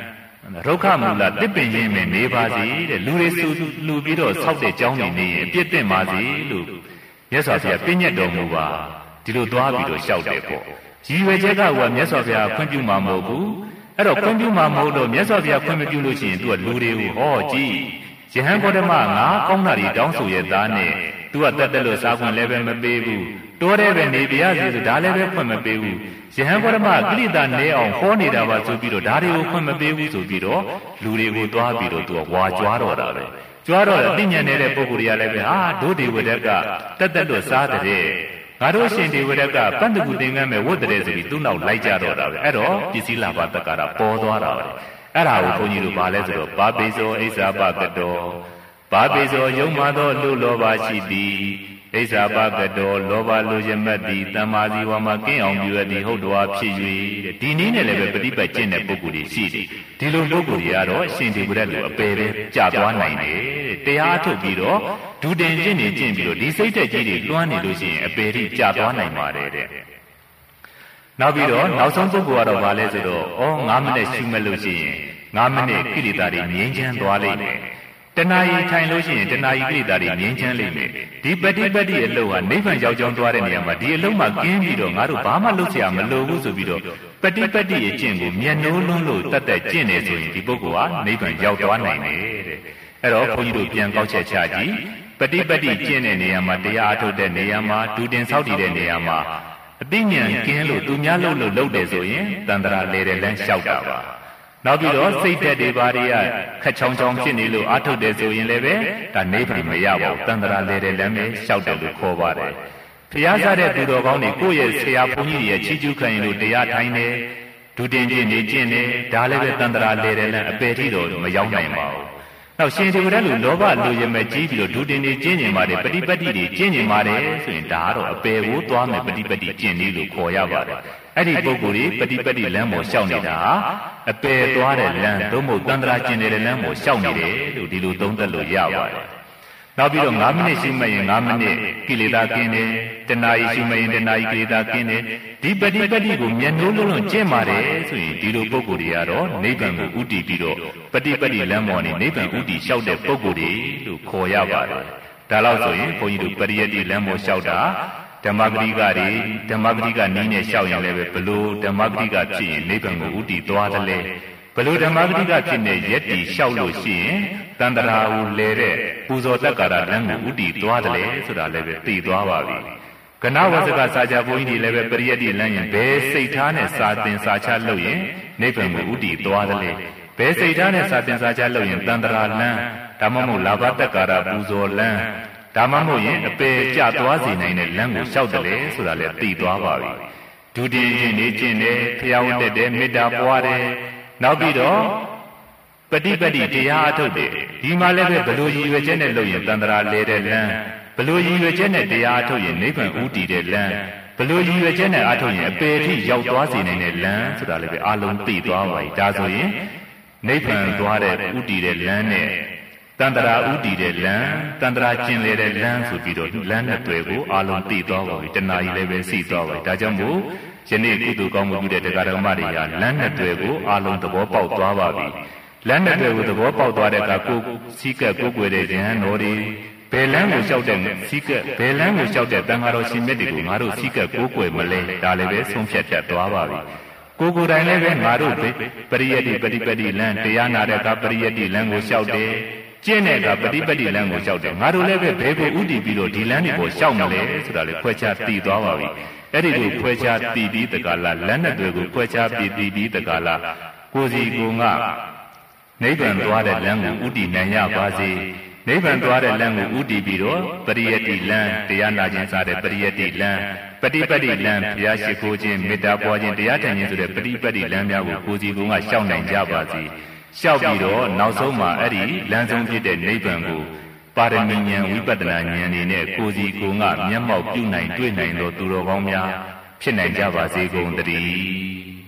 Speaker 1: ဒုက္ခမူလတစ်ပင်ရင်းမဲ့နေပါစေတဲ့လူတွေစုလူပြီးတော့ဆောက်တဲ့ကြောင်းနေနေရင်အပြစ်တင်ပါစေလို့မြတ်စွာဘုရားပြည့်ညတ်တော်မူပါဒီလိုသွားပြီးတော့လျှောက်တယ်ပေါ့ရည်ရွယ်ချက်ကကမြတ်စွာဘုရားခွင့်ပြုမှာမဟုတ်ဘူးအဲ့တော့ခွင့်ပြုမှာမဟုတ်တော့မြတ်စွာဘုရားခွင့်မပြုလို့ရှိရင်သူကလူတွေကိုဟောကြည့်ယဟန်ဂေါတမငါကောင်းတာတွေတောင်းဆိုရဲ့သားနဲ့သူကတက်တက်လို့စားခွင့်လည်းပဲမပေးဘူးတိုးတဲ့ပဲနေပြရစီဆိုဒါလည်းပဲခွင့်မပေးဘူးယဟန်ဂေါတမကိလေသာနေအောင်ဟောနေတာပါဆိုပြီးတော့ဒါတွေကိုခွင့်မပေးဘူးဆိုပြီးတော့လူတွေကိုတွားပြီးတော့သူကဝါကြွားတော့တာပဲကြွားတော့အသိဉာဏ်နေတဲ့ပုဂ္ဂိုလ်တွေကလည်းပဲဟာဒုဒေဝဒကတက်တက်လို့စားတဲ့ငါတို့ရှင်ဒေဝဒကပန္တကူသင်္ကန်းမဲ့ဝတ်တဲ့ဆိုပြီးသူ့နောက်လိုက်ကြတော့တာပဲအဲ့တော့ပစ္စည်းလာပါတက္ကရာပေါ်သွားတာပဲအဲ့ဒါကိုဘုန်းကြီးတို့ဗာလဲဆိုတော့ဘာပိဇောအိဇာပကတောဘာပိဇောယုံမာသောလူလောဘရှိသည်အိဇာပကတောလောဘလူရမတ်သည်တမ္မာဇီဝမှာကင်းအောင်ပြုရသည်ဟုတ်တော်ဖြစ်၍တဲ့ဒီနည်းနဲ့လည်းပဲပฏิပတ်ကျင့်တဲ့ပုဂ္ဂိုလ်တွေရှိတယ်ဒီလိုပုဂ္ဂိုလ်တွေကတော့ရှင်ဒေဝရတ်လိုအပယ်ပဲကြာသွားနိုင်တယ်တရားထုတ်ပြီးတော့ဒုတင်ကျင့်နေကျင့်ပြီးတော့ဒီစိတ်သက်ကြီးတွေလွှမ်းနေလို့ရှိရင်အပယ်ကြီးကြာသွားနိုင်ပါတယ်တဲ့နောက်ပြီးတော့နောက်ဆုံးပုဂ္ဂိုလ်ကတော့ဗာလဲဆိုတော့ဩငါးမိနစ်ရှုမဲ့လို့ရှိရင်ငါးမိနစ်ကိလေသာတွေငြိမ်းချမ်းသွားလိမ့်မယ်တဏှာကြီးထိုင်လို့ရှိရင်တဏှာကြီးကိလေသာတွေငြိမ်းချမ်းလိမ့်မယ်ဒီပฏิပတ်တိအလုံးဟာနိဗ္ဗာန်ရောက်ကြောင်းသွားတဲ့နေရာမှာဒီအလုံးမှာကင်းပြီးတော့ငါတို့ဘာမှလုပ်เสียမလိုဘူးဆိုပြီးတော့ပฏิပတ်တိအကျင့်ကိုမျက်နှိုးလွန်းလို့တတ်တတ်ကျင့်နေဆိုရင်ဒီပုဂ္ဂိုလ်ဟာနိဗ္ဗာန်ရောက်သွားနိုင်တယ်တဲ့အဲ့တော့ဘုန်းကြီးတို့ပြန်ကောက်ချက်ချကြည့်ပฏิပတ်တိကျင့်တဲ့နေရာမှာတရားအထုတ်တဲ့နေရာမှာဒုတင်ဆောက်တည်တဲ့နေရာမှာအသိဉာဏ်ကင်းလို့သူများလို့လို့လုပ်တယ်ဆိုရင်တန်ត្រာလေတဲ့လမ်းလျှောက်တာပါနောက်ပြီးတော့စိတ်ဓာတ်တွေဘာတွေကခက်ချောင်းချောင်းဖြစ်နေလို့အာထုတ်တယ်ဆိုရင်လည်းပဲဒါနိဗ္ဗာန်မရပါဘူးတန်ត្រာလေတဲ့လမ်းပဲလျှောက်တယ်လို့ခေါ်ပါတယ်ဖျားစားတဲ့သူတော်ကောင်းတွေကိုယ့်ရဲ့ဆရာဘုန်းကြီးရဲ့ချီးကျူးခံရင်လို့တရားထိုင်တယ်ဒုတင်ကျင့်နေကျင့်တယ်ဒါလည်းပဲတန်ត្រာလေတဲ့လမ်းအပေတိတော့မရောက်နိုင်ပါဘူးနောက်ရှင်ဒေဝရတ်လူလောဘလူရမဲ့ကြီးပြီးတော့ဒုတင်နေကျင့်နေပါတယ်ပฏิပတ်တိတွေကျင့်နေပါတယ်ဆိုရင်ဒါကတော့အပေကိုသွားမယ်ပฏิပတ်တိကျင့်နေလို့ခေါ်ရပါတယ်အဲ့ဒီပုဂ္ဂိုလ်တွေပฏิပတ်တိလမ်းပေါ်လျှောက်နေတာအပေသွားတဲ့လမ်းသို့မဟုတ်တန်ត្រာကျင့်နေတဲ့လမ်းပေါ်လျှောက်နေတယ်လို့ဒီလိုသုံးသပ်လို့ရပါတယ်နောက်ပြီးတော့ငါးမိနစ်ရှိမှရင်ငါးမိနစ်ကိလေသာကင်းတယ်တဏှာကြီးရှိမှရင်တဏှာကြီးကိလေသာကင်းတယ်ဒီပฏิပတ်တိကိုမျက်နှိုးလုံးလုံးကျင့်ပါတယ်ဆိုရင်ဒီလိုပုဂ္ဂိုလ်တွေကတော့နိဗ္ဗာန်ကိုဥတည်ပြီးတော့ပฏิပတ်တိလမ်းပေါ်နေနိဗ္ဗာန်ဥတည်လျှောက်တဲ့ပုဂ္ဂိုလ်တွေလို့ခေါ်ရပါတယ်ဒါလို့ဆိုရင်ဘုန်းကြီးတို့ပရိယတ္တိလမ်းပေါ်လျှောက်တာဓမ္မဂရိကတွေဓမ္မဂရိကနည်းနဲ့လျှောက်ရင်လည်းပဲဘလို့ဓမ္မဂရိကဖြစ်ရင်နိဗ္ဗာန်ကိုဥတည်သွားတယ်လေဘလို့ဓမ္မဂရိကဖြစ်နေရက်တီလျှောက်လို့ရှိရင်တန်ត្រာကိုလဲတဲ့ပူဇော်တက္ကာရလမ်းကိုဥတည်သွားတယ်လေဆိုတာလည်းပဲသိသွားပါပြီကနဝဇကစာချဘုန်းကြီးတွေလည်းပဲပရိယတ္တိလမ်းရင်ဘယ်စိတ်ထားနဲ့စာသင်စာချလုပ်ရင်နိဗ္ဗာန်ကိုဥတည်သွားတယ်လေဘယ်စိတ်ထားနဲ့စာသင်စာချလုပ်ရင်တန်ត្រာလမ်းဒါမှမဟုတ်လာဘတက္ကာရပူဇော်လမ်းဒါမှမဟုတ်ရင်အပေကျသွားစေနိုင်တဲ့လမ်းကိုလျှောက်တယ်လေဆိုတာလည်းသိသွားပါပြီဒုတိယချင်းနေကျင့်တယ်ဖျားဝတ်တဲ့မေတ္တာပွားတယ်နောက်ပြီးတော့ပฏิပတ်တိတရားအထုတ်တယ်ဒီမှာလည်းပဲဘလို့ရည်ရွယ်ချက်နဲ့လုပ်ရင်တန်ត្រာလဲတဲ့လမ်းဘလို့ရည်ရွယ်ချက်နဲ့တရားအထုတ်ရင်နိဗ္ဗာန်ဥတည်တဲ့လမ်းဘလို့ရည်ရွယ်ချက်နဲ့အထုတ်ရင်အပေထိရောက်သွားစေနိုင်တဲ့လမ်းဆိုတာလည်းပဲအလုံးသိသွားပါပြီဒါဆိုရင်နိဗ္ဗာန်သွားတဲ့ဥတည်တဲ့လမ်းနဲ့တန်ត្រာဥတည်တဲ့လမ်းတန်ត្រာကျင်လေတဲ့လမ်းဆိုပြီးတော့လမ်းနဲ့တွေ့ကိုအလုံးသိသွားပါပြီတဏှာကြီးလည်းပဲသိသွားပါပြီဒါကြောင့်မို့ယနေ့ကုသိုလ်ကောင်းမှုပြုတဲ့တရားဓမ္မတွေဟာလမ်းနဲ့တွေ့ကိုအလုံးသဘောပေါက်သွားပါပြီလမ်းနဲ့တွေ့ကိုသဘောပေါက်သွားတဲ့အခါကိုစီးကပ်ကိုကိုွယ်တဲ့ဉာဏ်တော်တွေဘယ်လမ်းကိုလျှောက်တဲ့စီးကပ်ဘယ်လမ်းကိုလျှောက်တဲ့တန်ခါတော်ရှင်မြတ်တွေကိုငါတို့စီးကပ်ကိုကိုွယ်မလဲဒါလည်းပဲဆုံးဖြတ်ဖြတ်သွားပါပြီကိုကိုယ်တိုင်လည်းပဲငါတို့ပရိယတ္တိပฏิပတ်တိလမ်းတရားနာတဲ့အခါပရိယတ္တိလမ်းကိုလျှောက်တယ်ကျင့်တဲ့အခါပฏิပတ်တိလမ်းကိုလျှောက်တယ်ငါတို့လည်းပဲဘယ်ကိုဥတည်ပြီးတော့ဒီလမ်းတွေကိုလျှောက်မလဲဆိုတာလေခွဲခြားသိသွားပါပြီအဲ့ဒီလိုခွဲခြားသိပြီးတက္ကလာလမ်းနဲ့တွေကိုခွဲခြားပြီးသိပြီးတက္ကလာကိုစီကိုငါနိဗ္ဗာန်သွားတဲ့လမ်းကိုဥတည်နိုင်ရပါစေနိဗ္ဗာန်သွားတဲ့လမ်းကိုဥတည်ပြီးတော့ပရိယတ္တိလမ်းတရားနာခြင်းစတဲ့ပရိယတ္တိလမ်းပฏิပတ်တိလမ်းဘုရားရှိခိုးခြင်းမေတ္တာပွားခြင်းတရားထိုင်ခြင်းဆိုတဲ့ပฏิပတ်တိလမ်းများကိုကိုစီကိုငါရှောက်နိုင်ကြပါစေရှောက်ပြီးတော့နောက်ဆုံးမှာအဲ့ဒီလမ်းဆုံးဖြစ်တဲ့နိဗ္ဗာန်ကိုပါရမီဉာဏ်ဝိပဿနာဉာဏ်တွေနဲ့ကိုစီကိုငါမျက်မှောက်ပြုနိုင်တွေ့နိုင်သောသူတော်ကောင်းများဖြစ်နိုင်ကြပါစေကုန်သတည်း